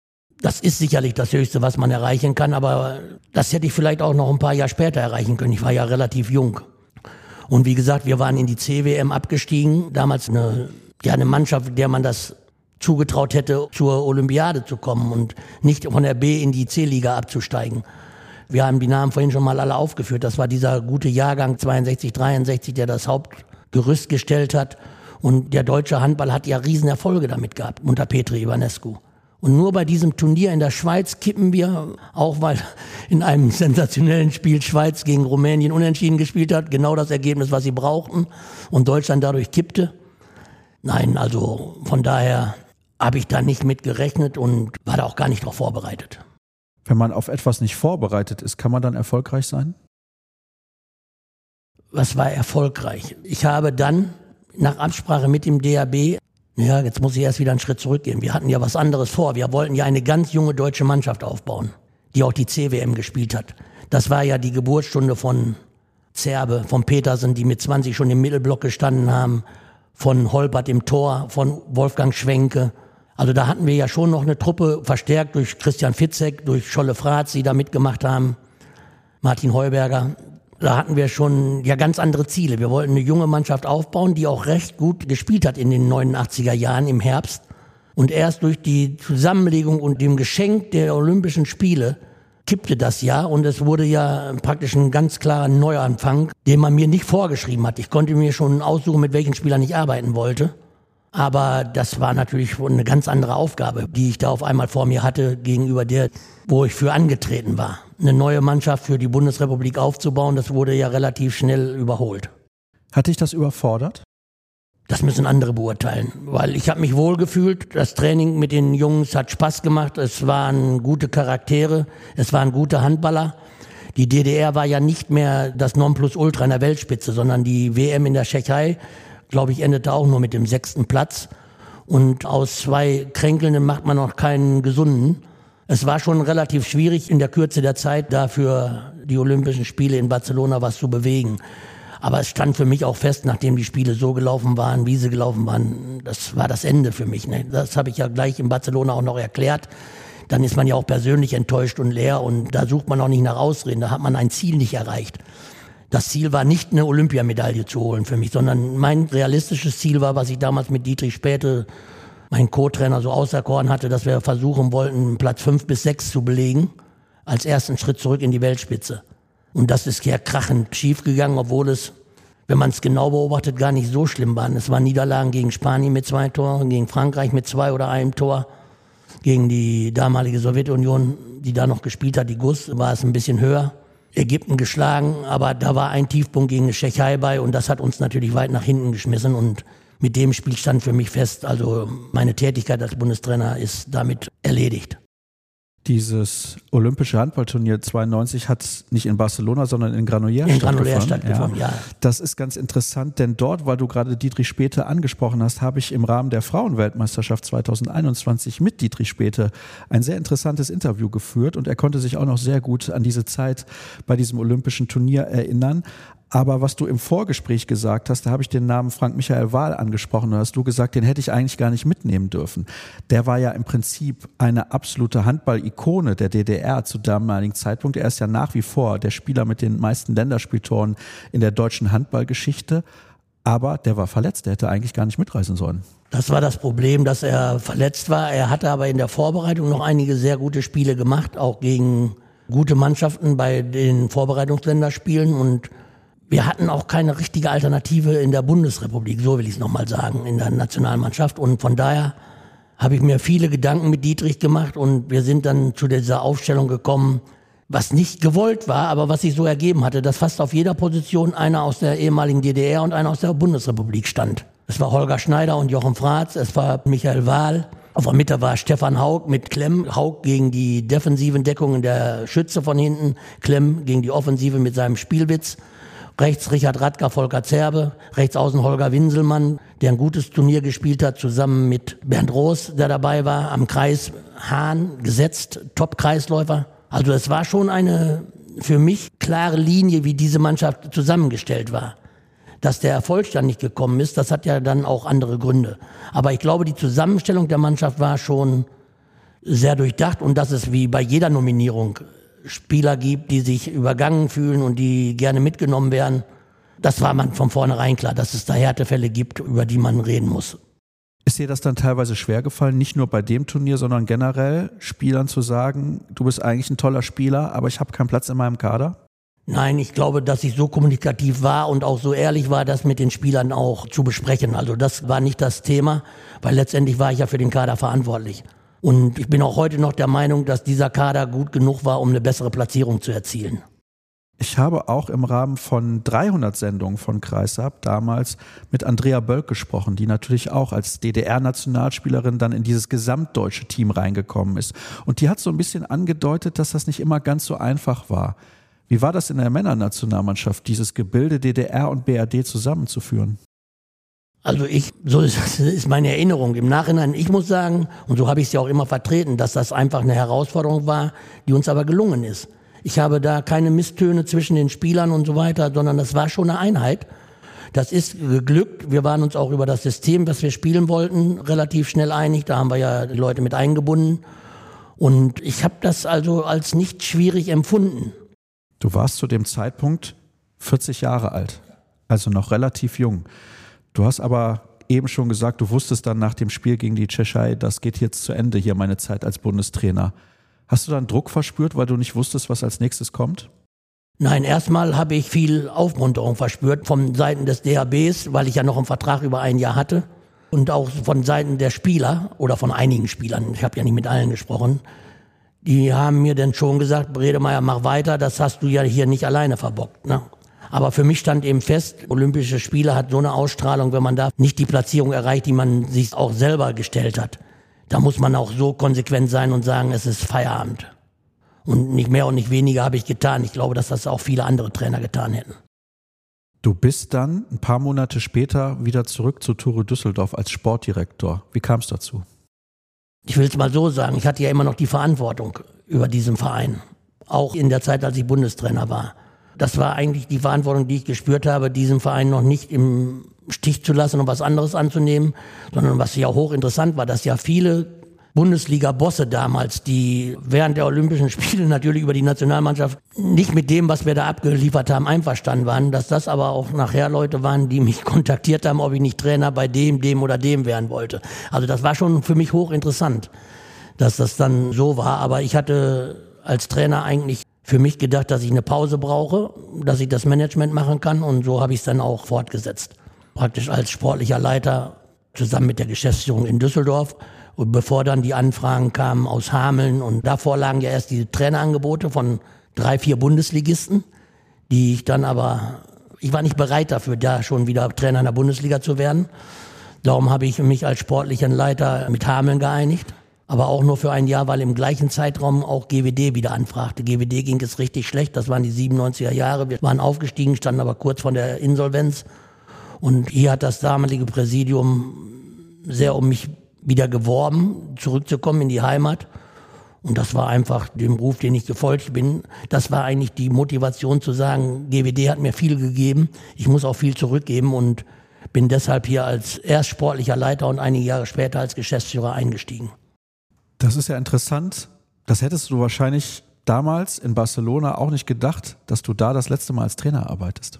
Das ist sicherlich das Höchste, was man erreichen kann, aber das hätte ich vielleicht auch noch ein paar Jahre später erreichen können. Ich war ja relativ jung. Und wie gesagt, wir waren in die C W M abgestiegen, damals eine, ja, eine Mannschaft, der man das zugetraut hätte, zur Olympiade zu kommen und nicht von der B in die C-Liga abzusteigen. Wir haben die Namen vorhin schon mal alle aufgeführt. Das war dieser gute Jahrgang zweiundsechzig, dreiundsechzig, der das Hauptgerüst gestellt hat. Und der deutsche Handball hat ja Riesenerfolge damit gehabt, unter Petri Ivanescu. Und nur bei diesem Turnier in der Schweiz kippen wir, auch weil in einem sensationellen Spiel Schweiz gegen Rumänien unentschieden gespielt hat, genau das Ergebnis, was sie brauchten und Deutschland dadurch kippte. Nein, also von daher habe ich da nicht mit gerechnet und war da auch gar nicht darauf vorbereitet. Wenn man auf etwas nicht vorbereitet ist, kann man dann erfolgreich sein? Was war erfolgreich? Ich habe dann nach Absprache mit dem D H B, ja, jetzt muss ich erst wieder einen Schritt zurückgehen. Wir hatten ja was anderes vor. Wir wollten ja eine ganz junge deutsche Mannschaft aufbauen, die auch die C W M gespielt hat. Das war ja die Geburtsstunde von Zerbe, von Petersen, die mit zwanzig schon im Mittelblock gestanden haben, von Holpert im Tor, von Wolfgang Schwenke. Also da hatten wir ja schon noch eine Truppe, verstärkt durch Christian Fitzek, durch Scholle Fratz, die da mitgemacht haben, Martin Heuberger. Da hatten wir schon ja ganz andere Ziele. Wir wollten eine junge Mannschaft aufbauen, die auch recht gut gespielt hat in den neunundachtziger Jahren im Herbst. Und erst durch die Zusammenlegung und dem Geschenk der Olympischen Spiele kippte das Jahr und es wurde ja praktisch ein ganz klarer Neuanfang, den man mir nicht vorgeschrieben hat. Ich konnte mir schon aussuchen, mit welchen Spielern ich arbeiten wollte. Aber das war natürlich schon eine ganz andere Aufgabe, die ich da auf einmal vor mir hatte, gegenüber der, wo ich für angetreten war. Eine neue Mannschaft für die Bundesrepublik aufzubauen, das wurde ja relativ schnell überholt. Hat dich das überfordert? Das müssen andere beurteilen, weil ich habe mich wohlgefühlt. Das Training mit den Jungs hat Spaß gemacht. Es waren gute Charaktere, es waren gute Handballer. Die D D R war ja nicht mehr das Nonplusultra in der Weltspitze, sondern die W M in der Tschechei, glaube ich, endete auch nur mit dem sechsten Platz. Und aus zwei Kränkelnden macht man noch keinen Gesunden. Es war schon relativ schwierig, in der Kürze der Zeit dafür die Olympischen Spiele in Barcelona was zu bewegen. Aber es stand für mich auch fest, nachdem die Spiele so gelaufen waren, wie sie gelaufen waren, das war das Ende für mich. Ne? Das habe ich ja gleich in Barcelona auch noch erklärt. Dann ist man ja auch persönlich enttäuscht und leer und da sucht man auch nicht nach Ausreden, da hat man ein Ziel nicht erreicht. Das Ziel war nicht, eine Olympiamedaille zu holen für mich, sondern mein realistisches Ziel war, was ich damals mit Dietrich Späte, mein Co-Trainer, so auserkoren hatte, dass wir versuchen wollten, Platz fünf bis sechs zu belegen, als ersten Schritt zurück in die Weltspitze. Und das ist ja krachend schief gegangen, obwohl es, wenn man es genau beobachtet, gar nicht so schlimm war. Es waren Niederlagen gegen Spanien mit zwei Toren, gegen Frankreich mit zwei oder einem Tor, gegen die damalige Sowjetunion, die da noch gespielt hat, die G U S, war es ein bisschen höher. Ägypten geschlagen, aber da war ein Tiefpunkt gegen die Tschechei bei und das hat uns natürlich weit nach hinten geschmissen und mit dem Spiel stand für mich fest, also meine Tätigkeit als Bundestrainer ist damit erledigt. Dieses olympische Handballturnier zweiundneunzig hat nicht in Barcelona, sondern in Granollers in stattgefunden. Granollers stattgefunden, ja. ja. Das ist ganz interessant, denn dort, weil du gerade Dietrich Späte angesprochen hast, habe ich im Rahmen der Frauenweltmeisterschaft zweitausendeinundzwanzig mit Dietrich Späte ein sehr interessantes Interview geführt und er konnte sich auch noch sehr gut an diese Zeit bei diesem olympischen Turnier erinnern. Aber was du im Vorgespräch gesagt hast, da habe ich den Namen Frank-Michael Wahl angesprochen. Da hast du gesagt, den hätte ich eigentlich gar nicht mitnehmen dürfen. Der war ja im Prinzip eine absolute Handball-Ikone der D D R zu damaligen Zeitpunkt. Er ist ja nach wie vor der Spieler mit den meisten Länderspieltoren in der deutschen Handballgeschichte. Aber der war verletzt, der hätte eigentlich gar nicht mitreisen sollen. Das war das Problem, dass er verletzt war. Er hatte aber in der Vorbereitung noch einige sehr gute Spiele gemacht, auch gegen gute Mannschaften bei den Vorbereitungsländerspielen und wir hatten auch keine richtige Alternative in der Bundesrepublik, so will ich es nochmal sagen, in der Nationalmannschaft. Und von daher habe ich mir viele Gedanken mit Dietrich gemacht und wir sind dann zu dieser Aufstellung gekommen, was nicht gewollt war, aber was sich so ergeben hatte, dass fast auf jeder Position einer aus der ehemaligen D D R und einer aus der Bundesrepublik stand. Es war Holger Schneider und Jochen Fratz, es war Michael Wahl. Auf der Mitte war Stefan Haug mit Klemm. Haug gegen die defensiven Deckungen der Schütze von hinten, Klemm gegen die Offensive mit seinem Spielwitz. Rechts Richard Radka, Volker Zerbe, rechts außen Holger Winselmann, der ein gutes Turnier gespielt hat, zusammen mit Bernd Roos, der dabei war, am Kreis Hahn gesetzt, Top-Kreisläufer. Also es war schon eine für mich klare Linie, wie diese Mannschaft zusammengestellt war. Dass der Erfolg dann nicht gekommen ist, das hat ja dann auch andere Gründe. Aber ich glaube, die Zusammenstellung der Mannschaft war schon sehr durchdacht und dass es wie bei jeder Nominierung Spieler gibt, die sich übergangen fühlen und die gerne mitgenommen werden. Das war man von vornherein klar, dass es da Härtefälle gibt, über die man reden muss. Ist dir das dann teilweise schwer gefallen, nicht nur bei dem Turnier, sondern generell Spielern zu sagen, du bist eigentlich ein toller Spieler, aber ich habe keinen Platz in meinem Kader? Nein, ich glaube, dass ich so kommunikativ war und auch so ehrlich war, das mit den Spielern auch zu besprechen. Also das war nicht das Thema, weil letztendlich war ich ja für den Kader verantwortlich. Und ich bin auch heute noch der Meinung, dass dieser Kader gut genug war, um eine bessere Platzierung zu erzielen. Ich habe auch im Rahmen von dreihundert Sendungen von Kreisab damals mit Andrea Bölk gesprochen, die natürlich auch als D D R-Nationalspielerin dann in dieses gesamtdeutsche Team reingekommen ist. Und die hat so ein bisschen angedeutet, dass das nicht immer ganz so einfach war. Wie war das in der Männernationalmannschaft, dieses Gebilde D D R und B R D zusammenzuführen? Also ich, so ist, ist meine Erinnerung im Nachhinein. Ich muss sagen, und so habe ich es ja auch immer vertreten, dass das einfach eine Herausforderung war, die uns aber gelungen ist. Ich habe da keine Misstöne zwischen den Spielern und so weiter, sondern das war schon eine Einheit. Das ist geglückt. Wir waren uns auch über das System, was wir spielen wollten, relativ schnell einig. Da haben wir ja die Leute mit eingebunden. Und ich habe das also als nicht schwierig empfunden. Du warst zu dem Zeitpunkt vierzig Jahre alt, also noch relativ jung. Du hast aber eben schon gesagt, du wusstest dann nach dem Spiel gegen die Tschechei, das geht jetzt zu Ende hier, meine Zeit als Bundestrainer. Hast du dann Druck verspürt, weil du nicht wusstest, was als nächstes kommt? Nein, erstmal habe ich viel Aufmunterung verspürt von Seiten des D H Bs, weil ich ja noch einen Vertrag über ein Jahr hatte. Und auch von Seiten der Spieler oder von einigen Spielern, ich habe ja nicht mit allen gesprochen, die haben mir dann schon gesagt, Bredemeier, mach weiter, das hast du ja hier nicht alleine verbockt, ne? Aber für mich stand eben fest, Olympische Spiele hat so eine Ausstrahlung, wenn man da nicht die Platzierung erreicht, die man sich auch selber gestellt hat. Da muss man auch so konsequent sein und sagen, es ist Feierabend. Und nicht mehr und nicht weniger habe ich getan. Ich glaube, dass das auch viele andere Trainer getan hätten. Du bist dann ein paar Monate später wieder zurück zu Turo Düsseldorf als Sportdirektor. Wie kam es dazu? Ich will es mal so sagen, ich hatte ja immer noch die Verantwortung über diesen Verein. Auch in der Zeit, als ich Bundestrainer war. Das war eigentlich die Verantwortung, die ich gespürt habe, diesen Verein noch nicht im Stich zu lassen und was anderes anzunehmen, sondern was ja hochinteressant war, dass ja viele Bundesliga-Bosse damals, die während der Olympischen Spiele natürlich über die Nationalmannschaft nicht mit dem, was wir da abgeliefert haben, einverstanden waren, dass das aber auch nachher Leute waren, die mich kontaktiert haben, ob ich nicht Trainer bei dem, dem oder dem werden wollte. Also das war schon für mich hochinteressant, dass das dann so war, aber ich hatte als Trainer eigentlich für mich gedacht, dass ich eine Pause brauche, dass ich das Management machen kann und so habe ich es dann auch fortgesetzt. Praktisch als sportlicher Leiter zusammen mit der Geschäftsführung in Düsseldorf und bevor dann die Anfragen kamen aus Hameln und davor lagen ja erst die Trainerangebote von drei, vier Bundesligisten, die ich dann aber, ich war nicht bereit dafür, da schon wieder Trainer in der Bundesliga zu werden. Darum habe ich mich als sportlichen Leiter mit Hameln geeinigt. Aber auch nur für ein Jahr, weil im gleichen Zeitraum auch G W D wieder anfragte. G W D ging es richtig schlecht, das waren die siebenundneunziger Jahre. Wir waren aufgestiegen, standen aber kurz vor der Insolvenz. Und hier hat das damalige Präsidium sehr um mich wieder geworben, zurückzukommen in die Heimat. Und das war einfach dem Ruf, den ich gefolgt bin. Das war eigentlich die Motivation zu sagen, G W D hat mir viel gegeben, ich muss auch viel zurückgeben und bin deshalb hier als erst sportlicher Leiter und einige Jahre später als Geschäftsführer eingestiegen. Das ist ja interessant. Das hättest du wahrscheinlich damals in Barcelona auch nicht gedacht, dass du da das letzte Mal als Trainer arbeitest.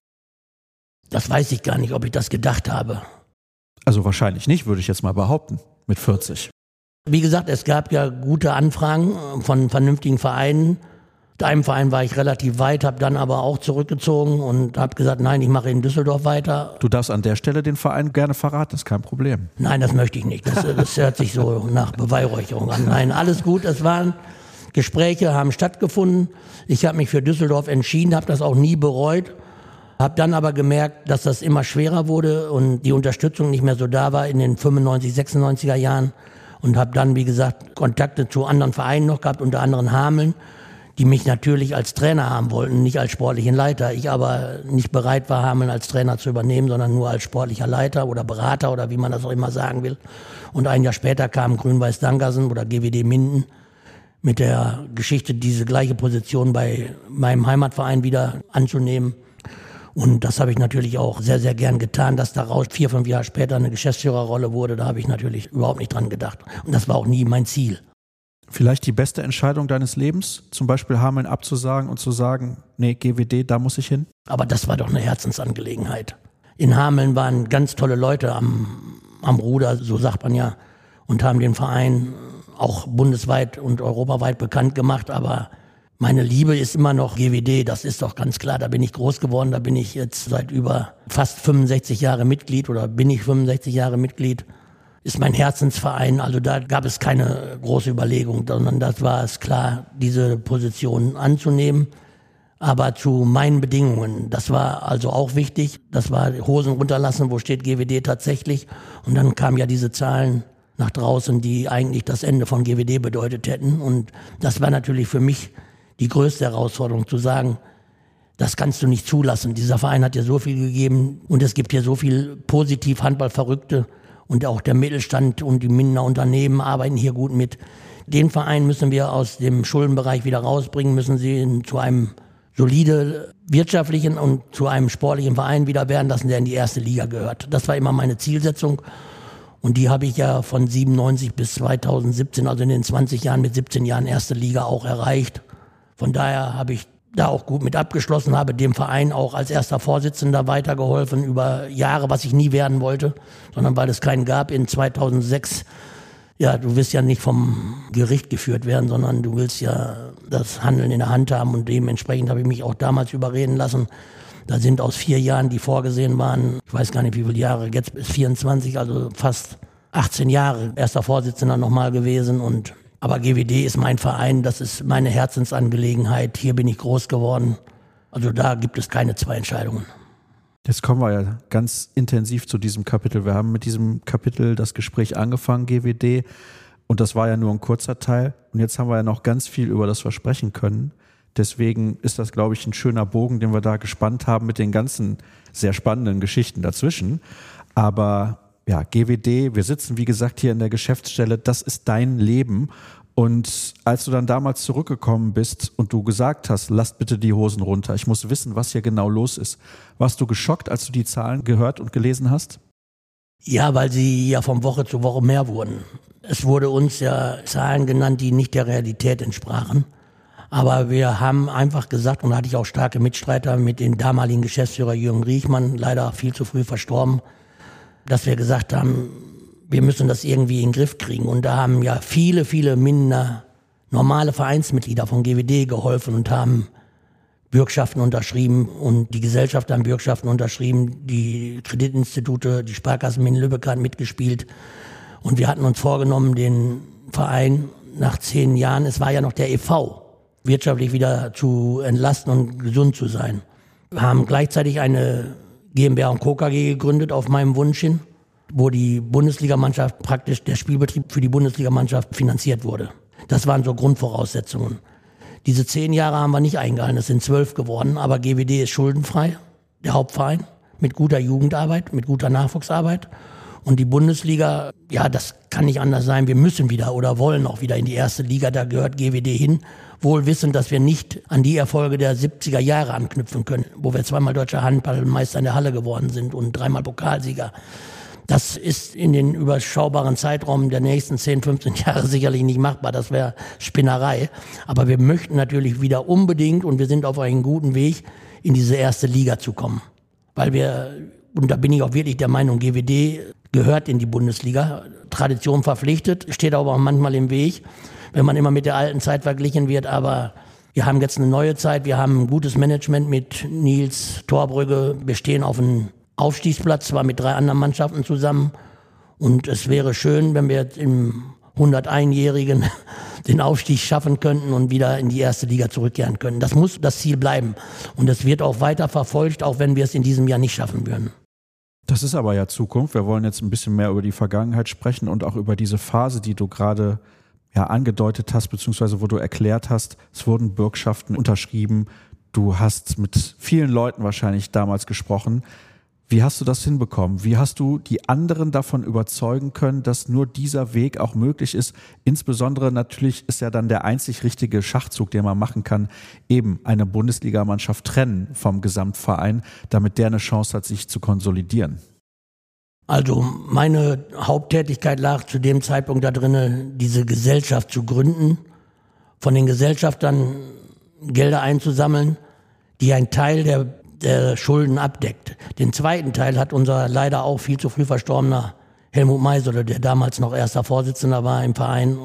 Das weiß ich gar nicht, ob ich das gedacht habe. Also wahrscheinlich nicht, würde ich jetzt mal behaupten, mit vierzig. Wie gesagt, es gab ja gute Anfragen von vernünftigen Vereinen. Mit einem Verein war ich relativ weit, habe dann aber auch zurückgezogen und habe gesagt, nein, ich mache in Düsseldorf weiter. Du darfst an der Stelle den Verein gerne verraten, ist kein Problem. Nein, das möchte ich nicht. Das, das hört sich so nach Beweihräucherung an. Nein, alles gut. Es waren Gespräche, haben stattgefunden. Ich habe mich für Düsseldorf entschieden, habe das auch nie bereut. Habe dann aber gemerkt, dass das immer schwerer wurde und die Unterstützung nicht mehr so da war in den fünfundneunzig, sechsundneunziger Jahren. Und habe dann, wie gesagt, Kontakte zu anderen Vereinen noch gehabt, unter anderem Hameln, die mich natürlich als Trainer haben wollten, nicht als sportlichen Leiter. Ich aber nicht bereit war, Hameln als Trainer zu übernehmen, sondern nur als sportlicher Leiter oder Berater oder wie man das auch immer sagen will. Und ein Jahr später kam Grün-Weiß Dankersen oder G W D Minden mit der Geschichte, diese gleiche Position bei meinem Heimatverein wieder anzunehmen. Und das habe ich natürlich auch sehr, sehr gern getan, dass daraus vier, fünf Jahre später eine Geschäftsführerrolle wurde. Da habe ich natürlich überhaupt nicht dran gedacht. Und das war auch nie mein Ziel. Vielleicht die beste Entscheidung deines Lebens, zum Beispiel Hameln abzusagen und zu sagen, nee, G W D, da muss ich hin? Aber das war doch eine Herzensangelegenheit. In Hameln waren ganz tolle Leute am, am Ruder, so sagt man ja, und haben den Verein auch bundesweit und europaweit bekannt gemacht. Aber meine Liebe ist immer noch G W D, das ist doch ganz klar. Da bin ich groß geworden, da bin ich jetzt seit über fast fünfundsechzig Jahre Mitglied oder bin ich fünfundsechzig Jahre Mitglied. Ist mein Herzensverein, also da gab es keine große Überlegung, sondern das war es klar, diese Position anzunehmen, aber zu meinen Bedingungen. Das war also auch wichtig, das war Hosen runterlassen, wo steht G W D tatsächlich, und dann kamen ja diese Zahlen nach draußen, die eigentlich das Ende von G W D bedeutet hätten, und das war natürlich für mich die größte Herausforderung, zu sagen, das kannst du nicht zulassen, dieser Verein hat dir so viel gegeben und es gibt hier so viel positiv Handballverrückte. Und auch der Mittelstand und die Mindener Unternehmen arbeiten hier gut mit. Den Verein müssen wir aus dem Schuldenbereich wieder rausbringen, müssen sie in, zu einem solide wirtschaftlichen und zu einem sportlichen Verein wieder werden lassen, der in die erste Liga gehört. Das war immer meine Zielsetzung und die habe ich ja von siebenundneunzig bis zweitausendsiebzehn, also in den zwanzig Jahren mit siebzehn Jahren erste Liga auch erreicht. Von daher habe ich da auch gut mit abgeschlossen, habe dem Verein auch als erster Vorsitzender weitergeholfen über Jahre, was ich nie werden wollte, sondern weil es keinen gab in zweitausendsechs. Ja, du willst ja nicht vom Gericht geführt werden, sondern du willst ja das Handeln in der Hand haben und dementsprechend habe ich mich auch damals überreden lassen. Da sind aus vier Jahren, die vorgesehen waren, ich weiß gar nicht wie viele Jahre, jetzt bis vierundzwanzig, also fast achtzehn Jahre erster Vorsitzender nochmal gewesen. Und aber G W D ist mein Verein, das ist meine Herzensangelegenheit, hier bin ich groß geworden. Also da gibt es keine zwei Entscheidungen. Jetzt kommen wir ja ganz intensiv zu diesem Kapitel. Wir haben mit diesem Kapitel das Gespräch angefangen, G W D, und das war ja nur ein kurzer Teil. Und jetzt haben wir ja noch ganz viel, über das wir sprechen können. Deswegen ist das, glaube ich, ein schöner Bogen, den wir da gespannt haben mit den ganzen sehr spannenden Geschichten dazwischen. Aber ja, G W D, wir sitzen, wie gesagt, hier in der Geschäftsstelle, das ist dein Leben. Und als du dann damals zurückgekommen bist und du gesagt hast, lasst bitte die Hosen runter, ich muss wissen, was hier genau los ist, warst du geschockt, als du die Zahlen gehört und gelesen hast? Ja, weil sie ja von Woche zu Woche mehr wurden. Es wurde uns ja Zahlen genannt, die nicht der Realität entsprachen. Aber wir haben einfach gesagt, und da hatte ich auch starke Mitstreiter mit dem damaligen Geschäftsführer Jürgen Riechmann, leider viel zu früh verstorben, dass wir gesagt haben, wir müssen das irgendwie in den Griff kriegen. Und da haben ja viele, viele minder normale Vereinsmitglieder von G W D geholfen und haben Bürgschaften unterschrieben und die Gesellschaft haben Bürgschaften unterschrieben, die Kreditinstitute, die Sparkassen in Lübeck haben mitgespielt. Und wir hatten uns vorgenommen, den Verein nach zehn Jahren, es war ja noch der E V, wirtschaftlich wieder zu entlasten und gesund zu sein. Wir haben gleichzeitig eine GmbH und Co. K G gegründet auf meinem Wunsch hin, wo die Bundesligamannschaft praktisch, der Spielbetrieb für die Bundesligamannschaft finanziert wurde. Das waren so Grundvoraussetzungen. Diese zehn Jahre haben wir nicht eingehalten, es sind zwölf geworden, aber G W D ist schuldenfrei, der Hauptverein, mit guter Jugendarbeit, mit guter Nachwuchsarbeit. Und die Bundesliga, ja, das kann nicht anders sein, wir müssen wieder oder wollen auch wieder in die erste Liga, da gehört G W D hin, wohl wissend, dass wir nicht an die Erfolge der siebziger Jahre anknüpfen können, wo wir zweimal deutscher Handballmeister in der Halle geworden sind und dreimal Pokalsieger. Das ist in den überschaubaren Zeitraum der nächsten zehn, fünfzehn Jahre sicherlich nicht machbar. Das wäre Spinnerei. Aber wir möchten natürlich wieder unbedingt, und wir sind auf einem guten Weg, in diese erste Liga zu kommen. Weil wir, und da bin ich auch wirklich der Meinung, G W D gehört in die Bundesliga. Tradition verpflichtet, steht aber auch manchmal im Weg, wenn man immer mit der alten Zeit verglichen wird. Aber wir haben jetzt eine neue Zeit. Wir haben ein gutes Management mit Nils Torbrügge. Wir stehen auf einem Aufstiegsplatz, zwar mit drei anderen Mannschaften zusammen. Und es wäre schön, wenn wir jetzt im hunderteinjährigen den Aufstieg schaffen könnten und wieder in die erste Liga zurückkehren können. Das muss das Ziel bleiben. Und es wird auch weiter verfolgt, auch wenn wir es in diesem Jahr nicht schaffen würden. Das ist aber ja Zukunft. Wir wollen jetzt ein bisschen mehr über die Vergangenheit sprechen und auch über diese Phase, die du gerade ja angedeutet hast, beziehungsweise wo du erklärt hast, es wurden Bürgschaften unterschrieben. Du hast mit vielen Leuten wahrscheinlich damals gesprochen. Wie hast du das hinbekommen? Wie hast du die anderen davon überzeugen können, dass nur dieser Weg auch möglich ist? Insbesondere natürlich ist ja dann der einzig richtige Schachzug, den man machen kann, eben eine Bundesligamannschaft trennen vom Gesamtverein, damit der eine Chance hat, sich zu konsolidieren. Also meine Haupttätigkeit lag zu dem Zeitpunkt da drin, diese Gesellschaft zu gründen, von den Gesellschaftern Gelder einzusammeln, die ein Teil der der Schulden abdeckt. Den zweiten Teil hat unser leider auch viel zu früh verstorbener Helmut Meiseler, der damals noch erster Vorsitzender war im Verein,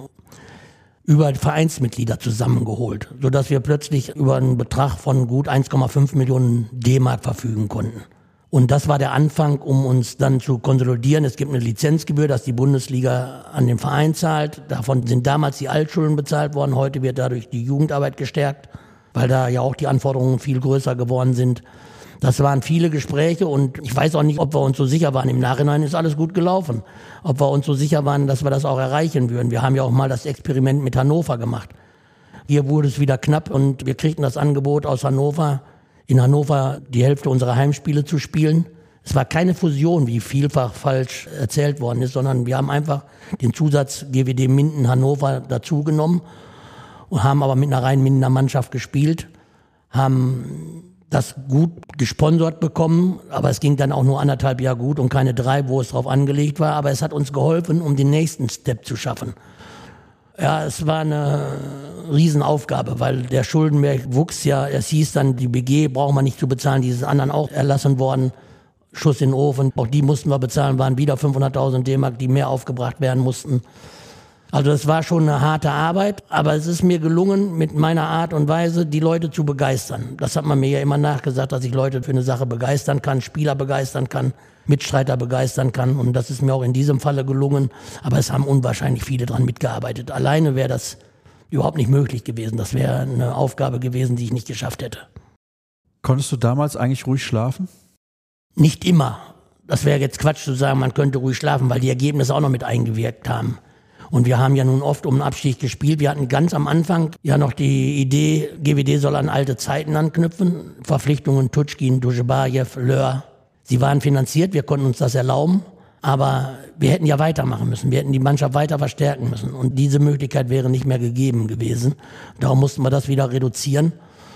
über Vereinsmitglieder zusammengeholt, sodass wir plötzlich über einen Betrag von gut eins Komma fünf Millionen D-Mark verfügen konnten. Und das war der Anfang, um uns dann zu konsolidieren. Es gibt eine Lizenzgebühr, dass die Bundesliga an den Verein zahlt. Davon sind damals die Altschulden bezahlt worden. Heute wird dadurch die Jugendarbeit gestärkt, weil da ja auch die Anforderungen viel größer geworden sind. Das waren viele Gespräche und ich weiß auch nicht, ob wir uns so sicher waren. Im Nachhinein ist alles gut gelaufen. Ob wir uns so sicher waren, dass wir das auch erreichen würden. Wir haben ja auch mal das Experiment mit Hannover gemacht. Hier wurde es wieder knapp und wir kriegten das Angebot aus Hannover, in Hannover die Hälfte unserer Heimspiele zu spielen. Es war keine Fusion, wie vielfach falsch erzählt worden ist, sondern wir haben einfach den Zusatz G W D Minden Hannover dazugenommen und haben aber mit einer rein Mindener Mannschaft gespielt, haben das gut gesponsert bekommen, aber es ging dann auch nur anderthalb Jahre gut und keine drei, wo es drauf angelegt war, aber es hat uns geholfen, um den nächsten Step zu schaffen. Ja, es war eine Riesenaufgabe, weil der Schuldenberg wuchs ja, es hieß dann, die B G braucht man nicht zu bezahlen, die ist anderen auch erlassen worden, Schuss in den Ofen, auch die mussten wir bezahlen, waren wieder fünfhunderttausend D-Mark, die mehr aufgebracht werden mussten. Also das war schon eine harte Arbeit, aber es ist mir gelungen, mit meiner Art und Weise die Leute zu begeistern. Das hat man mir ja immer nachgesagt, dass ich Leute für eine Sache begeistern kann, Spieler begeistern kann, Mitstreiter begeistern kann. Und das ist mir auch in diesem Falle gelungen. Aber es haben unwahrscheinlich viele dran mitgearbeitet. Alleine wäre das überhaupt nicht möglich gewesen. Das wäre eine Aufgabe gewesen, die ich nicht geschafft hätte. Konntest du damals eigentlich ruhig schlafen? Nicht immer. Das wäre jetzt Quatsch zu sagen, man könnte ruhig schlafen, weil die Ergebnisse auch noch mit eingewirkt haben. Und wir haben ja nun oft um den Abstieg gespielt. Wir hatten ganz am Anfang ja noch die Idee, G W D soll an alte Zeiten anknüpfen. Verpflichtungen Tutschkin, Duschebajew, Löhr. Sie waren finanziert, wir konnten uns das erlauben. Aber wir hätten ja weitermachen müssen. Wir hätten die Mannschaft weiter verstärken müssen. Und diese Möglichkeit wäre nicht mehr gegeben gewesen. Darum mussten wir das wieder reduzieren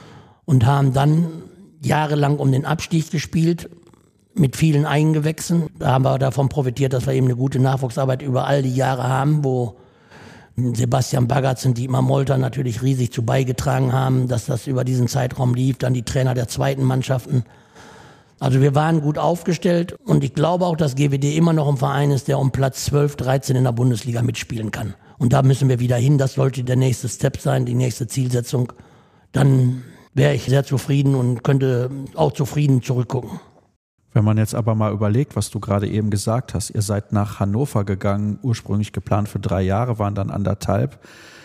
und haben dann jahrelang um den Abstieg gespielt. Mit vielen Eingewächsen. Da haben wir davon profitiert, dass wir eben eine gute Nachwuchsarbeit über all die Jahre haben, wo Sebastian Bagatz und Dietmar Molter natürlich riesig zu beigetragen haben, dass das über diesen Zeitraum lief. Dann die Trainer der zweiten Mannschaften. Also wir waren gut aufgestellt und ich glaube auch, dass G W D immer noch ein Verein ist, der um Platz zwölf, dreizehn in der Bundesliga mitspielen kann. Und da müssen wir wieder hin. Das sollte der nächste Step sein, die nächste Zielsetzung. Dann wäre ich sehr zufrieden und könnte auch zufrieden zurückgucken. Wenn man jetzt aber mal überlegt, was du gerade eben gesagt hast, ihr seid nach Hannover gegangen, ursprünglich geplant für drei Jahre, waren dann anderthalb,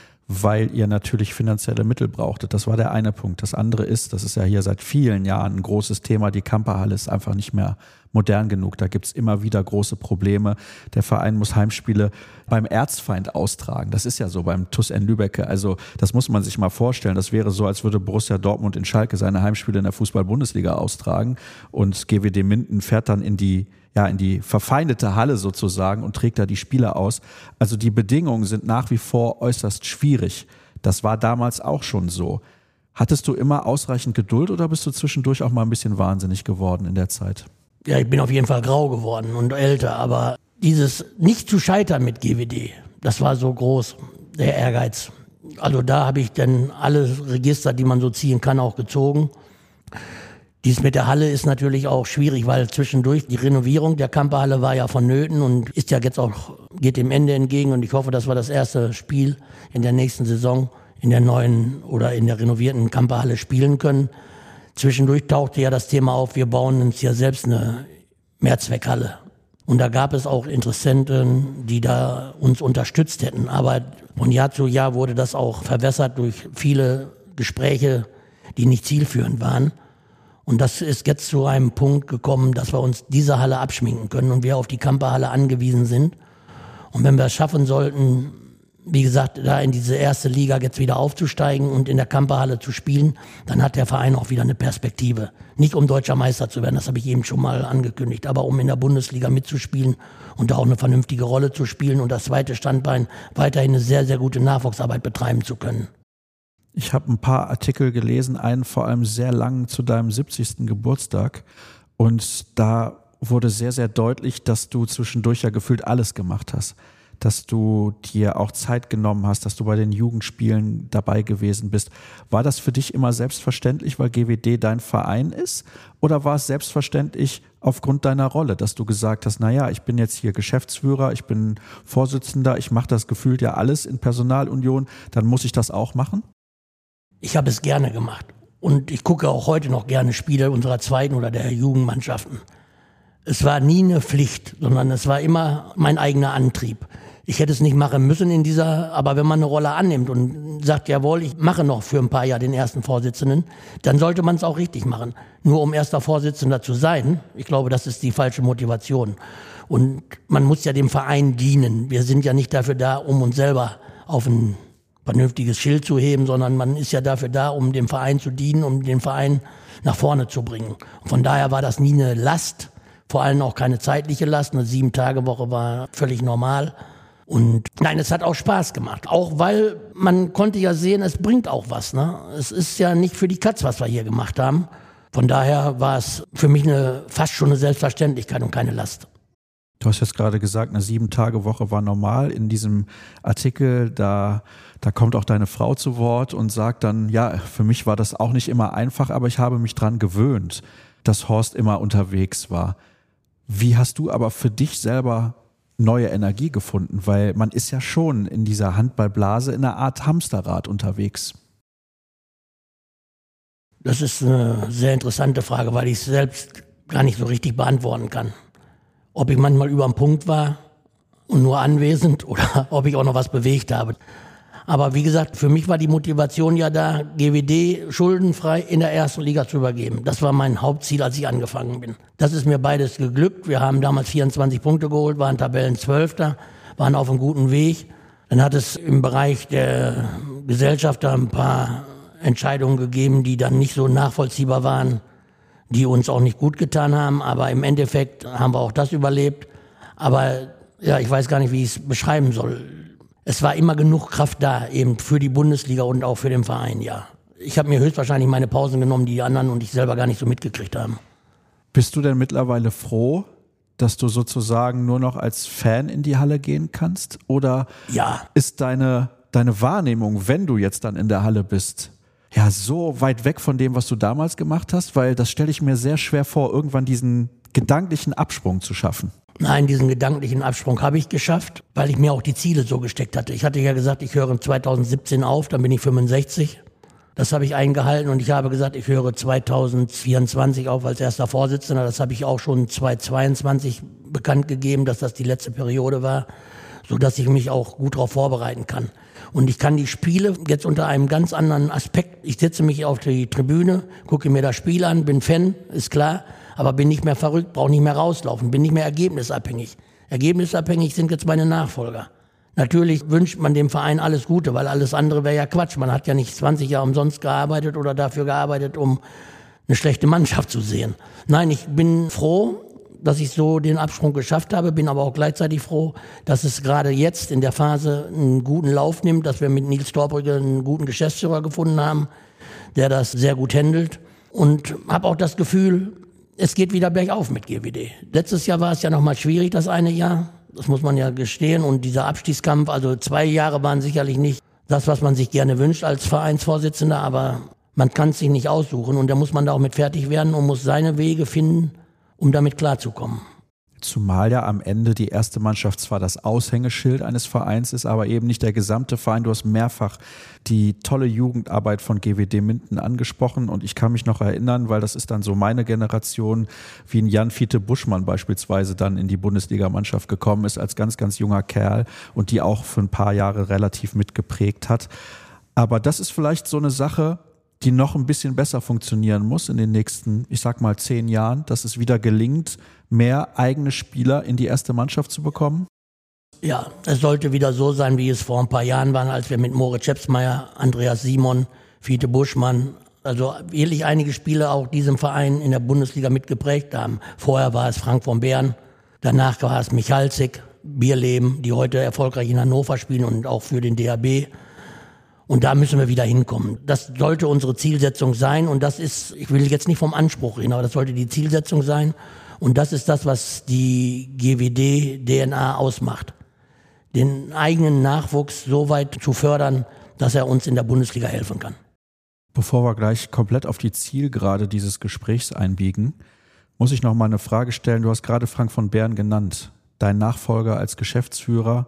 weil ihr natürlich finanzielle Mittel brauchtet. Das war der eine Punkt. Das andere ist, das ist ja hier seit vielen Jahren ein großes Thema, die Kamperhalle ist einfach nicht mehr modern genug. Da gibt's immer wieder große Probleme. Der Verein muss Heimspiele beim Erzfeind austragen. Das ist ja so beim T U S N Lübbecke. Also das muss man sich mal vorstellen. Das wäre so, als würde Borussia Dortmund in Schalke seine Heimspiele in der Fußball-Bundesliga austragen und G W D Minden fährt dann in die ja in die verfeindete Halle sozusagen und trägt da die Spieler aus. Also die Bedingungen sind nach wie vor äußerst schwierig. Das war damals auch schon so. Hattest du immer ausreichend Geduld oder bist du zwischendurch auch mal ein bisschen wahnsinnig geworden in der Zeit? Ja, ich bin auf jeden Fall grau geworden und älter, aber dieses nicht zu scheitern mit G W D, das war so groß, der Ehrgeiz. Also da habe ich dann alle Register, die man so ziehen kann, auch gezogen. Dies mit der Halle ist natürlich auch schwierig, weil zwischendurch die Renovierung der Kamperhalle war ja vonnöten und ist ja jetzt auch, geht dem Ende entgegen und ich hoffe, dass wir das erste Spiel in der nächsten Saison in der neuen oder in der renovierten Kamperhalle spielen können. Zwischendurch tauchte ja das Thema auf, wir bauen uns ja selbst eine Mehrzweckhalle. Und da gab es auch Interessenten, die da uns unterstützt hätten. Aber von Jahr zu Jahr wurde das auch verwässert durch viele Gespräche, die nicht zielführend waren. Und das ist jetzt zu einem Punkt gekommen, dass wir uns diese Halle abschminken können und wir auf die Kamperhalle angewiesen sind. Und wenn wir es schaffen sollten, wie gesagt, da in diese erste Liga jetzt wieder aufzusteigen und in der Kamperhalle zu spielen, dann hat der Verein auch wieder eine Perspektive. Nicht um deutscher Meister zu werden, das habe ich eben schon mal angekündigt, aber um in der Bundesliga mitzuspielen und da auch eine vernünftige Rolle zu spielen und das zweite Standbein weiterhin eine sehr, sehr gute Nachwuchsarbeit betreiben zu können. Ich habe ein paar Artikel gelesen, einen vor allem sehr lang zu deinem siebzigsten Geburtstag und da wurde sehr, sehr deutlich, dass du zwischendurch ja gefühlt alles gemacht hast. Dass du dir auch Zeit genommen hast, dass du bei den Jugendspielen dabei gewesen bist. War das für dich immer selbstverständlich, weil G W D dein Verein ist? Oder war es selbstverständlich aufgrund deiner Rolle, dass du gesagt hast, naja, ich bin jetzt hier Geschäftsführer, ich bin Vorsitzender, ich mache das gefühlt ja alles in Personalunion, dann muss ich das auch machen? Ich habe es gerne gemacht. Und ich gucke auch heute noch gerne Spiele unserer zweiten oder der Jugendmannschaften. Es war nie eine Pflicht, sondern es war immer mein eigener Antrieb. Ich hätte es nicht machen müssen in dieser, aber wenn man eine Rolle annimmt und sagt, jawohl, ich mache noch für ein paar Jahre den ersten Vorsitzenden, dann sollte man es auch richtig machen. Nur um erster Vorsitzender zu sein, ich glaube, das ist die falsche Motivation. Und man muss ja dem Verein dienen. Wir sind ja nicht dafür da, um uns selber auf ein vernünftiges Schild zu heben, sondern man ist ja dafür da, um dem Verein zu dienen, um den Verein nach vorne zu bringen. Und von daher war das nie eine Last, vor allem auch keine zeitliche Last. Eine Sieben-Tage-Woche war völlig normal. Und nein, es hat auch Spaß gemacht. Auch weil man konnte ja sehen, es bringt auch was. Ne? Es ist ja nicht für die Katz, was wir hier gemacht haben. Von daher war es für mich eine, fast schon eine Selbstverständlichkeit und keine Last. Du hast jetzt gerade gesagt, eine Sieben-Tage-Woche war normal. In diesem Artikel, da, da kommt auch deine Frau zu Wort und sagt dann, ja, für mich war das auch nicht immer einfach, aber ich habe mich dran gewöhnt, dass Horst immer unterwegs war. Wie hast du aber für dich selber neue Energie gefunden? Weil man ist ja schon in dieser Handballblase in einer Art Hamsterrad unterwegs. Das ist eine sehr interessante Frage, weil ich es selbst gar nicht so richtig beantworten kann. Ob ich manchmal über den Punkt war und nur anwesend oder ob ich auch noch was bewegt habe. Aber wie gesagt, für mich war die Motivation ja da, G W D schuldenfrei in der ersten Liga zu übergeben. Das war mein Hauptziel, als ich angefangen bin. Das ist mir beides geglückt. Wir haben damals vierundzwanzig Punkte geholt, waren Tabellenzwölfter, waren auf einem guten Weg. Dann hat es im Bereich der Gesellschaft da ein paar Entscheidungen gegeben, die dann nicht so nachvollziehbar waren, die uns auch nicht gut getan haben. Aber im Endeffekt haben wir auch das überlebt. Aber ja, ich weiß gar nicht, wie ich es beschreiben soll. Es war immer genug Kraft da, eben für die Bundesliga und auch für den Verein, ja. Ich habe mir höchstwahrscheinlich meine Pausen genommen, die die anderen und ich selber gar nicht so mitgekriegt haben. Bist du denn mittlerweile froh, dass du sozusagen nur noch als Fan in die Halle gehen kannst? Oder ja. ist deine, deine Wahrnehmung, wenn du jetzt dann in der Halle bist, ja so weit weg von dem, was du damals gemacht hast? Weil das stelle ich mir sehr schwer vor, irgendwann diesen gedanklichen Absprung zu schaffen. Nein, diesen gedanklichen Absprung habe ich geschafft, weil ich mir auch die Ziele so gesteckt hatte. Ich hatte ja gesagt, ich höre zweitausendsiebzehn auf, dann bin ich fünfundsechzig. Das habe ich eingehalten und ich habe gesagt, ich höre zweitausendvierundzwanzig auf als erster Vorsitzender. Das habe ich auch schon zweitausendzweiundzwanzig bekannt gegeben, dass das die letzte Periode war, sodass ich mich auch gut darauf vorbereiten kann. Und ich kann die Spiele jetzt unter einem ganz anderen Aspekt. Ich setze mich auf die Tribüne, gucke mir das Spiel an, bin Fan, ist klar. Aber bin nicht mehr verrückt, brauche nicht mehr rauslaufen, bin nicht mehr ergebnisabhängig. Ergebnisabhängig sind jetzt meine Nachfolger. Natürlich wünscht man dem Verein alles Gute, weil alles andere wäre ja Quatsch. Man hat ja nicht zwanzig Jahre umsonst gearbeitet oder dafür gearbeitet, um eine schlechte Mannschaft zu sehen. Nein, ich bin froh, dass ich so den Absprung geschafft habe, bin aber auch gleichzeitig froh, dass es gerade jetzt in der Phase einen guten Lauf nimmt, dass wir mit Nils Torbrügge einen guten Geschäftsführer gefunden haben, der das sehr gut handelt. Und habe auch das Gefühl, es geht wieder bergauf mit G W D. Letztes Jahr war es ja nochmal schwierig, das eine Jahr. Das muss man ja gestehen. Und dieser Abstiegskampf, also zwei Jahre waren sicherlich nicht das, was man sich gerne wünscht als Vereinsvorsitzender. Aber man kann es sich nicht aussuchen. Und da muss man da auch mit fertig werden und muss seine Wege finden, um damit klarzukommen. Zumal ja am Ende die erste Mannschaft zwar das Aushängeschild eines Vereins ist, aber eben nicht der gesamte Verein. Du hast mehrfach die tolle Jugendarbeit von G W D Minden angesprochen und ich kann mich noch erinnern, weil das ist dann so meine Generation, wie ein Jan-Fiete Buschmann beispielsweise dann in die Bundesligamannschaft gekommen ist als ganz, ganz junger Kerl und die auch für ein paar Jahre relativ mitgeprägt hat. Aber das ist vielleicht so eine Sache, die noch ein bisschen besser funktionieren muss in den nächsten, ich sag mal, zehn Jahren, dass es wieder gelingt, mehr eigene Spieler in die erste Mannschaft zu bekommen? Ja, es sollte wieder so sein, wie es vor ein paar Jahren war, als wir mit Moritz Schepsmeier, Andreas Simon, Fiete Buschmann, also wirklich einige Spieler auch diesem Verein in der Bundesliga mitgeprägt haben. Vorher war es Frank von Beeren, danach war es Michalzik, Bierleben, die heute erfolgreich in Hannover spielen und auch für den D H B. Und da müssen wir wieder hinkommen. Das sollte unsere Zielsetzung sein und das ist, ich will jetzt nicht vom Anspruch reden, aber das sollte die Zielsetzung sein und das ist das, was die G W D-D N A ausmacht. Den eigenen Nachwuchs so weit zu fördern, dass er uns in der Bundesliga helfen kann. Bevor wir gleich komplett auf die Zielgerade dieses Gesprächs einbiegen, muss ich noch mal eine Frage stellen. Du hast gerade Frank von Beeren genannt, dein Nachfolger als Geschäftsführer.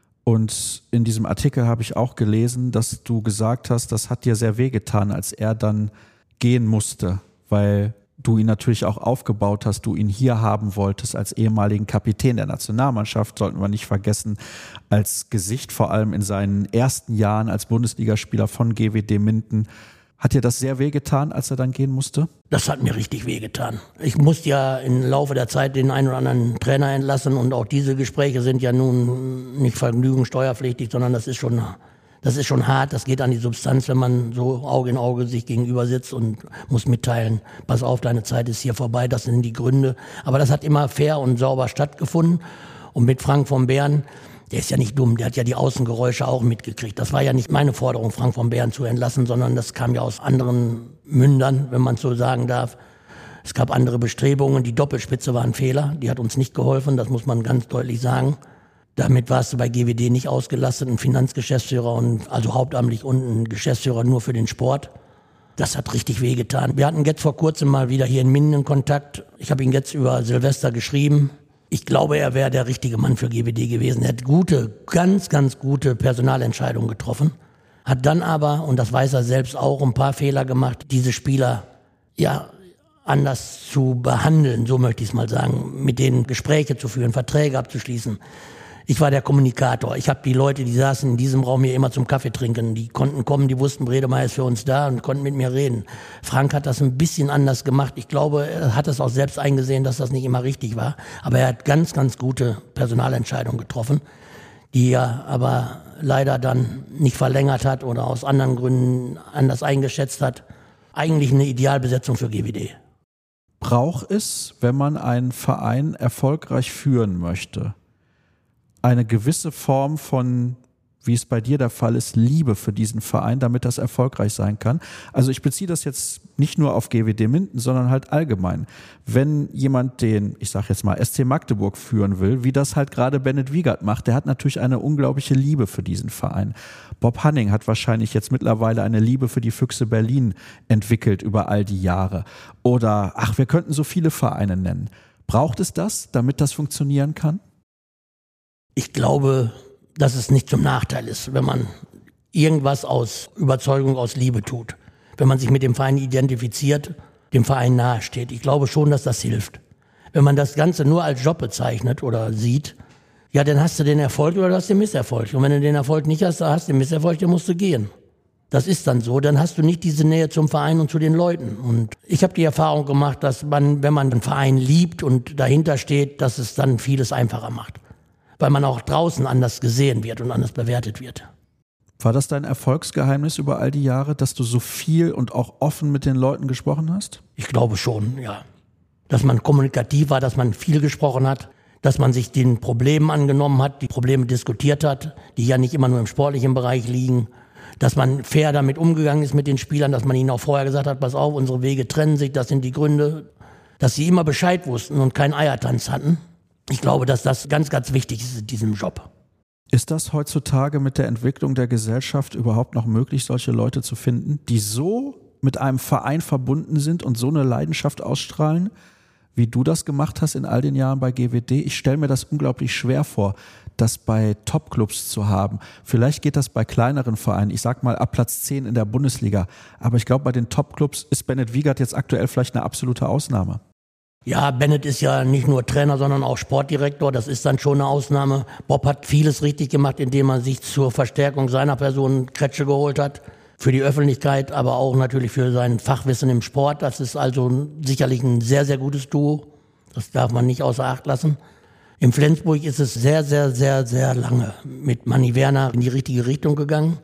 Und in diesem Artikel habe ich auch gelesen, dass du gesagt hast, das hat dir sehr wehgetan, als er dann gehen musste, weil du ihn natürlich auch aufgebaut hast, du ihn hier haben wolltest als ehemaligen Kapitän der Nationalmannschaft, sollten wir nicht vergessen, als Gesicht vor allem in seinen ersten Jahren als Bundesligaspieler von G W D Minden. Hat dir das sehr wehgetan, als er dann gehen musste? Das hat mir richtig wehgetan. Ich musste ja im Laufe der Zeit den einen oder anderen Trainer entlassen und auch diese Gespräche sind ja nun nicht vergnügungssteuerpflichtig, sondern das ist schon, das ist schon hart. Das geht an die Substanz, wenn man so Auge in Auge sich gegenüber sitzt und muss mitteilen, pass auf, deine Zeit ist hier vorbei, das sind die Gründe. Aber das hat immer fair und sauber stattgefunden. Und mit Frank von Beeren, Der ist ja nicht dumm, der hat ja die Außengeräusche auch mitgekriegt. Das war ja nicht meine Forderung, Frank von Behren zu entlassen, sondern das kam ja aus anderen Mündern, wenn man es so sagen darf. Es gab andere Bestrebungen, die Doppelspitze war ein Fehler, die hat uns nicht geholfen, das muss man ganz deutlich sagen. Damit warst du bei G W D nicht ausgelastet, ein Finanzgeschäftsführer und also hauptamtlich und ein Geschäftsführer nur für den Sport. Das hat richtig wehgetan. Wir hatten jetzt vor kurzem mal wieder hier in Minden Kontakt. Ich habe ihn jetzt über Silvester geschrieben. Ich glaube, er wäre der richtige Mann für G W D gewesen. Er hat gute, ganz, ganz gute Personalentscheidungen getroffen. Hat dann aber, und das weiß er selbst auch, ein paar Fehler gemacht, diese Spieler, ja, anders zu behandeln, so möchte ich es mal sagen, mit denen Gespräche zu führen, Verträge abzuschließen. Ich war der Kommunikator. Ich habe die Leute, die saßen in diesem Raum hier immer zum Kaffee trinken. Die konnten kommen, die wussten, Bredemeyer ist für uns da und konnten mit mir reden. Frank hat das ein bisschen anders gemacht. Ich glaube, er hat es auch selbst eingesehen, dass das nicht immer richtig war. Aber er hat ganz, ganz gute Personalentscheidungen getroffen, die er aber leider dann nicht verlängert hat oder aus anderen Gründen anders eingeschätzt hat. Eigentlich eine Idealbesetzung für G W D. Braucht es, wenn man einen Verein erfolgreich führen möchte, eine gewisse Form von, wie es bei dir der Fall ist, Liebe für diesen Verein, damit das erfolgreich sein kann? Also ich beziehe das jetzt nicht nur auf G W D Minden, sondern halt allgemein. Wenn jemand den, ich sage jetzt mal, S C Magdeburg führen will, wie das halt gerade Bennett Wiegert macht, der hat natürlich eine unglaubliche Liebe für diesen Verein. Bob Hanning hat wahrscheinlich jetzt mittlerweile eine Liebe für die Füchse Berlin entwickelt über all die Jahre. Oder, ach, wir könnten so viele Vereine nennen. Braucht es das, damit das funktionieren kann? Ich glaube, dass es nicht zum Nachteil ist, wenn man irgendwas aus Überzeugung, aus Liebe tut. Wenn man sich mit dem Verein identifiziert, dem Verein nahesteht. Ich glaube schon, dass das hilft. Wenn man das Ganze nur als Job bezeichnet oder sieht, ja, dann hast du den Erfolg oder du hast den Misserfolg. Und wenn du den Erfolg nicht hast, dann hast du den Misserfolg, dann musst du gehen. Das ist dann so. Dann hast du nicht diese Nähe zum Verein und zu den Leuten. Und ich habe die Erfahrung gemacht, dass man, wenn man einen Verein liebt und dahinter steht, dass es dann vieles einfacher macht. Weil man auch draußen anders gesehen wird und anders bewertet wird. War das dein Erfolgsgeheimnis über all die Jahre, dass du so viel und auch offen mit den Leuten gesprochen hast? Ich glaube schon, ja. Dass man kommunikativ war, dass man viel gesprochen hat, dass man sich den Problemen angenommen hat, die Probleme diskutiert hat, die ja nicht immer nur im sportlichen Bereich liegen. Dass man fair damit umgegangen ist mit den Spielern, dass man ihnen auch vorher gesagt hat, pass auf, unsere Wege trennen sich, das sind die Gründe. Dass sie immer Bescheid wussten und keinen Eiertanz hatten. Ich glaube, dass das ganz, ganz wichtig ist in diesem Job. Ist das heutzutage mit der Entwicklung der Gesellschaft überhaupt noch möglich, solche Leute zu finden, die so mit einem Verein verbunden sind und so eine Leidenschaft ausstrahlen, wie du das gemacht hast in all den Jahren bei G W D? Ich stelle mir das unglaublich schwer vor, das bei Topclubs zu haben. Vielleicht geht das bei kleineren Vereinen, ich sag mal ab Platz zehn in der Bundesliga. Aber ich glaube, bei den Topclubs ist Bennett Wiegert jetzt aktuell vielleicht eine absolute Ausnahme. Ja, Bennett ist ja nicht nur Trainer, sondern auch Sportdirektor. Das ist dann schon eine Ausnahme. Bob hat vieles richtig gemacht, indem er sich zur Verstärkung seiner Person Kretsche geholt hat. Für die Öffentlichkeit, aber auch natürlich für sein Fachwissen im Sport. Das ist also sicherlich ein sehr, sehr gutes Duo. Das darf man nicht außer Acht lassen. In Flensburg ist es sehr, sehr, sehr, sehr lange mit Manni Werner in die richtige Richtung gegangen.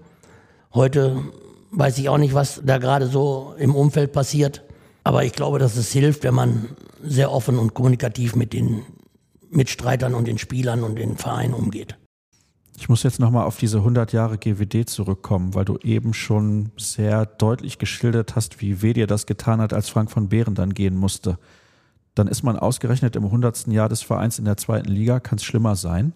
Heute weiß ich auch nicht, was da gerade so im Umfeld passiert. Aber ich glaube, dass es hilft, wenn man sehr offen und kommunikativ mit den Mitstreitern und den Spielern und den Vereinen umgeht. Ich muss jetzt nochmal auf diese hundert Jahre G W D zurückkommen, weil du eben schon sehr deutlich geschildert hast, wie weh dir das getan hat, als Frank von Behren dann gehen musste. Dann ist man ausgerechnet im hundertsten Jahr des Vereins in der zweiten Liga. Kann es schlimmer sein?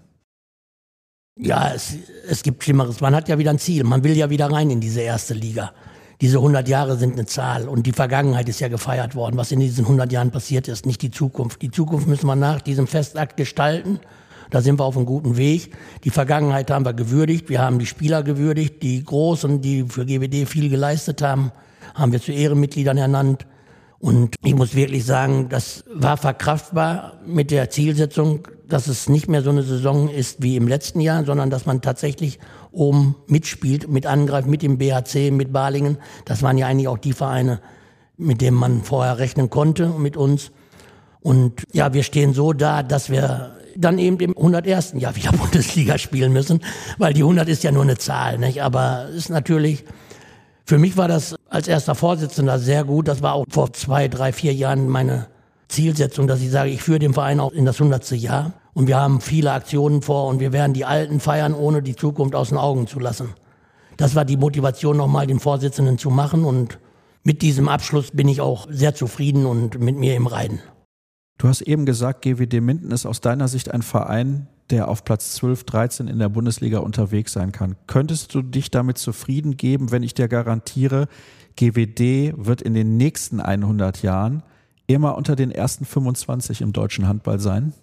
Ja, es, es gibt Schlimmeres. Man hat ja wieder ein Ziel. Man will ja wieder rein in diese erste Liga. Diese hundert Jahre sind eine Zahl und die Vergangenheit ist ja gefeiert worden. Was in diesen hundert Jahren passiert ist, nicht die Zukunft. Die Zukunft müssen wir nach diesem Festakt gestalten. Da sind wir auf einem guten Weg. Die Vergangenheit haben wir gewürdigt. Wir haben die Spieler gewürdigt. Die Großen, die für G W D viel geleistet haben, haben wir zu Ehrenmitgliedern ernannt. Und ich muss wirklich sagen, das war verkraftbar mit der Zielsetzung, dass es nicht mehr so eine Saison ist wie im letzten Jahr, sondern dass man tatsächlich oben mitspielt, mit angreift, mit dem B H C, mit Balingen. Das waren ja eigentlich auch die Vereine, mit denen man vorher rechnen konnte, mit uns. Und ja, wir stehen so da, dass wir dann eben im hundertersten Jahr wieder Bundesliga spielen müssen, weil die hundert ist ja nur eine Zahl, nicht? Aber es ist natürlich, für mich war das als erster Vorsitzender sehr gut. Das war auch vor zwei, drei, vier Jahren meine Zielsetzung, dass ich sage, ich führe den Verein auch in das hundertste Jahr. Und wir haben viele Aktionen vor und wir werden die Alten feiern, ohne die Zukunft aus den Augen zu lassen. Das war die Motivation, nochmal den Vorsitzenden zu machen. Und mit diesem Abschluss bin ich auch sehr zufrieden und mit mir im Reinen. Du hast eben gesagt, G W D Minden ist aus deiner Sicht ein Verein, der auf Platz zwölf, dreizehn in der Bundesliga unterwegs sein kann. Könntest du dich damit zufrieden geben, wenn ich dir garantiere, G W D wird in den nächsten hundert Jahren immer unter den ersten fünfundzwanzig im deutschen Handball sein?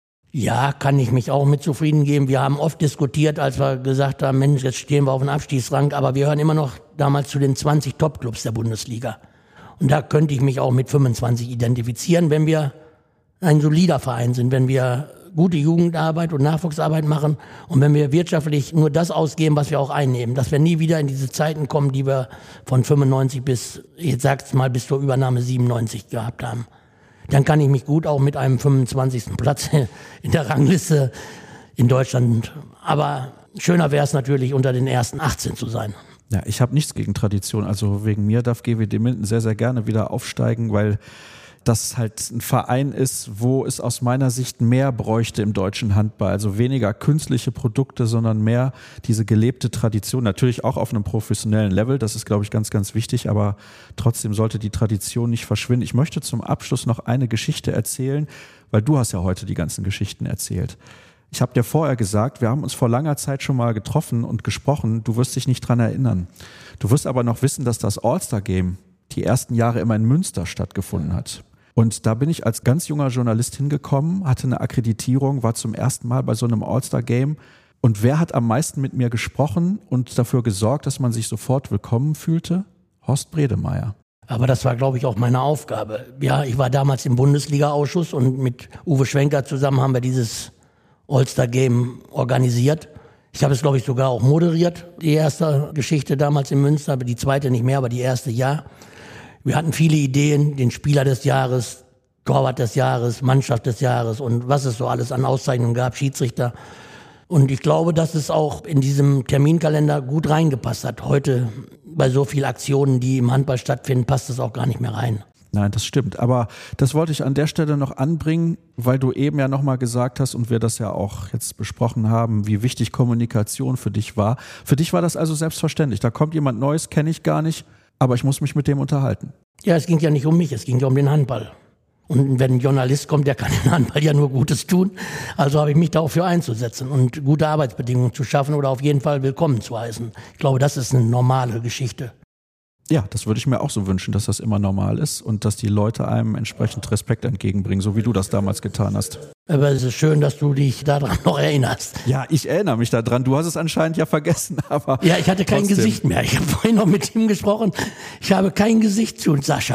Ja, kann ich mich auch mit zufrieden geben. Wir haben oft diskutiert, als wir gesagt haben, Mensch, jetzt stehen wir auf dem Abstiegsrang, aber wir hören immer noch damals zu den zwanzig Topclubs der Bundesliga. Und da könnte ich mich auch mit fünfundzwanzig identifizieren, wenn wir ein solider Verein sind, wenn wir gute Jugendarbeit und Nachwuchsarbeit machen und wenn wir wirtschaftlich nur das ausgeben, was wir auch einnehmen, dass wir nie wieder in diese Zeiten kommen, die wir von fünfundneunzig bis, jetzt sag's mal, bis zur Übernahme siebenundneunzig gehabt haben. Dann kann ich mich gut auch mit einem fünfundzwanzigsten Platz in der Rangliste in Deutschland, aber schöner wäre es natürlich, unter den ersten achtzehn zu sein. Ja, ich habe nichts gegen Tradition, also wegen mir darf G W D Minden sehr, sehr gerne wieder aufsteigen, weil das halt ein Verein ist, wo es aus meiner Sicht mehr bräuchte im deutschen Handball. Also weniger künstliche Produkte, sondern mehr diese gelebte Tradition. Natürlich auch auf einem professionellen Level, das ist, glaube ich, ganz, ganz wichtig, aber trotzdem sollte die Tradition nicht verschwinden. Ich möchte zum Abschluss noch eine Geschichte erzählen, weil du hast ja heute die ganzen Geschichten erzählt. Ich habe dir vorher gesagt, wir haben uns vor langer Zeit schon mal getroffen und gesprochen. Du wirst dich nicht dran erinnern. Du wirst aber noch wissen, dass das All-Star-Game die ersten Jahre immer in Münster stattgefunden hat. Und da bin ich als ganz junger Journalist hingekommen, hatte eine Akkreditierung, war zum ersten Mal bei so einem All-Star-Game. Und wer hat am meisten mit mir gesprochen und dafür gesorgt, dass man sich sofort willkommen fühlte? Horst Bredemeier. Aber das war, glaube ich, auch meine Aufgabe. Ja, ich war damals im Bundesliga-Ausschuss und mit Uwe Schwenker zusammen haben wir dieses All-Star-Game organisiert. Ich habe es, glaube ich, sogar auch moderiert, die erste Geschichte damals in Münster, aber die zweite nicht mehr, aber die erste ja. Wir hatten viele Ideen, den Spieler des Jahres, Torwart des Jahres, Mannschaft des Jahres und was es so alles an Auszeichnungen gab, Schiedsrichter. Und ich glaube, dass es auch in diesem Terminkalender gut reingepasst hat. Heute bei so vielen Aktionen, die im Handball stattfinden, passt es auch gar nicht mehr rein. Nein, das stimmt. Aber das wollte ich an der Stelle noch anbringen, weil du eben ja nochmal gesagt hast und wir das ja auch jetzt besprochen haben, wie wichtig Kommunikation für dich war. Für dich war das also selbstverständlich. Da kommt jemand Neues, kenne ich gar nicht. Aber ich muss mich mit dem unterhalten. Ja, es ging ja nicht um mich, es ging ja um den Handball. Und wenn ein Journalist kommt, der kann den Handball ja nur Gutes tun. Also habe ich mich dafür einzusetzen und gute Arbeitsbedingungen zu schaffen oder auf jeden Fall willkommen zu heißen. Ich glaube, das ist eine normale Geschichte. Ja, das würde ich mir auch so wünschen, dass das immer normal ist und dass die Leute einem entsprechend Respekt entgegenbringen, so wie du das damals getan hast. Aber es ist schön, dass du dich daran noch erinnerst. Ja, ich erinnere mich daran. Du hast es anscheinend ja vergessen, aber ja, ich hatte kein trotzdem. Gesicht mehr. Ich habe vorhin noch mit ihm gesprochen. Ich habe kein Gesicht zu uns, Sascha.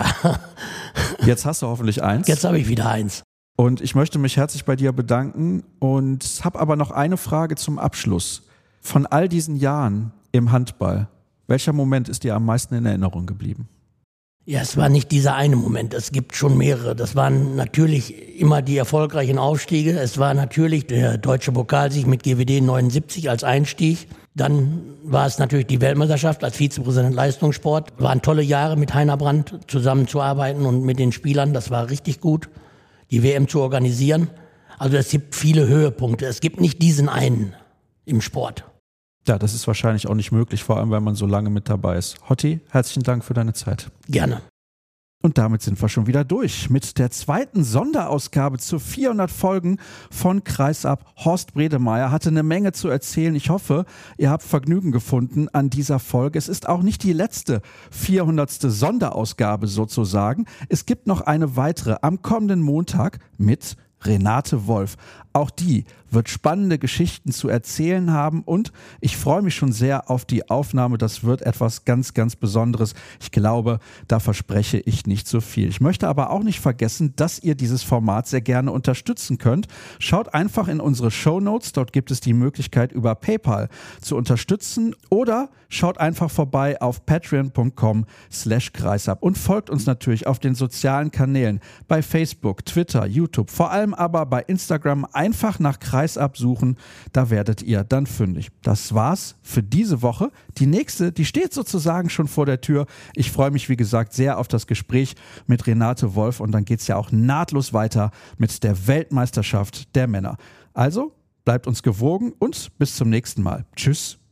Jetzt hast du hoffentlich eins. Jetzt habe ich wieder eins. Und ich möchte mich herzlich bei dir bedanken und habe aber noch eine Frage zum Abschluss. Von all diesen Jahren im Handball, welcher Moment ist dir am meisten in Erinnerung geblieben? Ja, es war nicht dieser eine Moment, es gibt schon mehrere. Das waren natürlich immer die erfolgreichen Aufstiege. Es war natürlich der deutsche Pokalsieg mit G W D neunundsiebzig als Einstieg. Dann war es natürlich die Weltmeisterschaft als Vizepräsident Leistungssport. Waren tolle Jahre mit Heiner Brandt zusammenzuarbeiten und mit den Spielern. Das war richtig gut, die W M zu organisieren. Also es gibt viele Höhepunkte. Es gibt nicht diesen einen im Sport. Ja, das ist wahrscheinlich auch nicht möglich, vor allem, wenn man so lange mit dabei ist. Hotti, herzlichen Dank für deine Zeit. Gerne. Und damit sind wir schon wieder durch mit der zweiten Sonderausgabe zu vierhundert Folgen von Kreisab. Horst Bredemeier hatte eine Menge zu erzählen. Ich hoffe, ihr habt Vergnügen gefunden an dieser Folge. Es ist auch nicht die letzte vierhundertste Sonderausgabe sozusagen. Es gibt noch eine weitere am kommenden Montag mit Renate Wolf. Auch die wird spannende Geschichten zu erzählen haben und ich freue mich schon sehr auf die Aufnahme. Das wird etwas ganz, ganz Besonderes. Ich glaube, da verspreche ich nicht so viel. Ich möchte aber auch nicht vergessen, dass ihr dieses Format sehr gerne unterstützen könnt. Schaut einfach in unsere Shownotes. Dort gibt es die Möglichkeit, über PayPal zu unterstützen oder schaut einfach vorbei auf patreon.com slash kreisab und folgt uns natürlich auf den sozialen Kanälen bei Facebook, Twitter, YouTube, vor allem aber bei Instagram. Einfach nach Kreisab suchen, da werdet ihr dann fündig. Das war's für diese Woche. Die nächste, die steht sozusagen schon vor der Tür. Ich freue mich, wie gesagt, sehr auf das Gespräch mit Renate Wolf und dann geht's ja auch nahtlos weiter mit der Weltmeisterschaft der Männer. Also bleibt uns gewogen und bis zum nächsten Mal. Tschüss.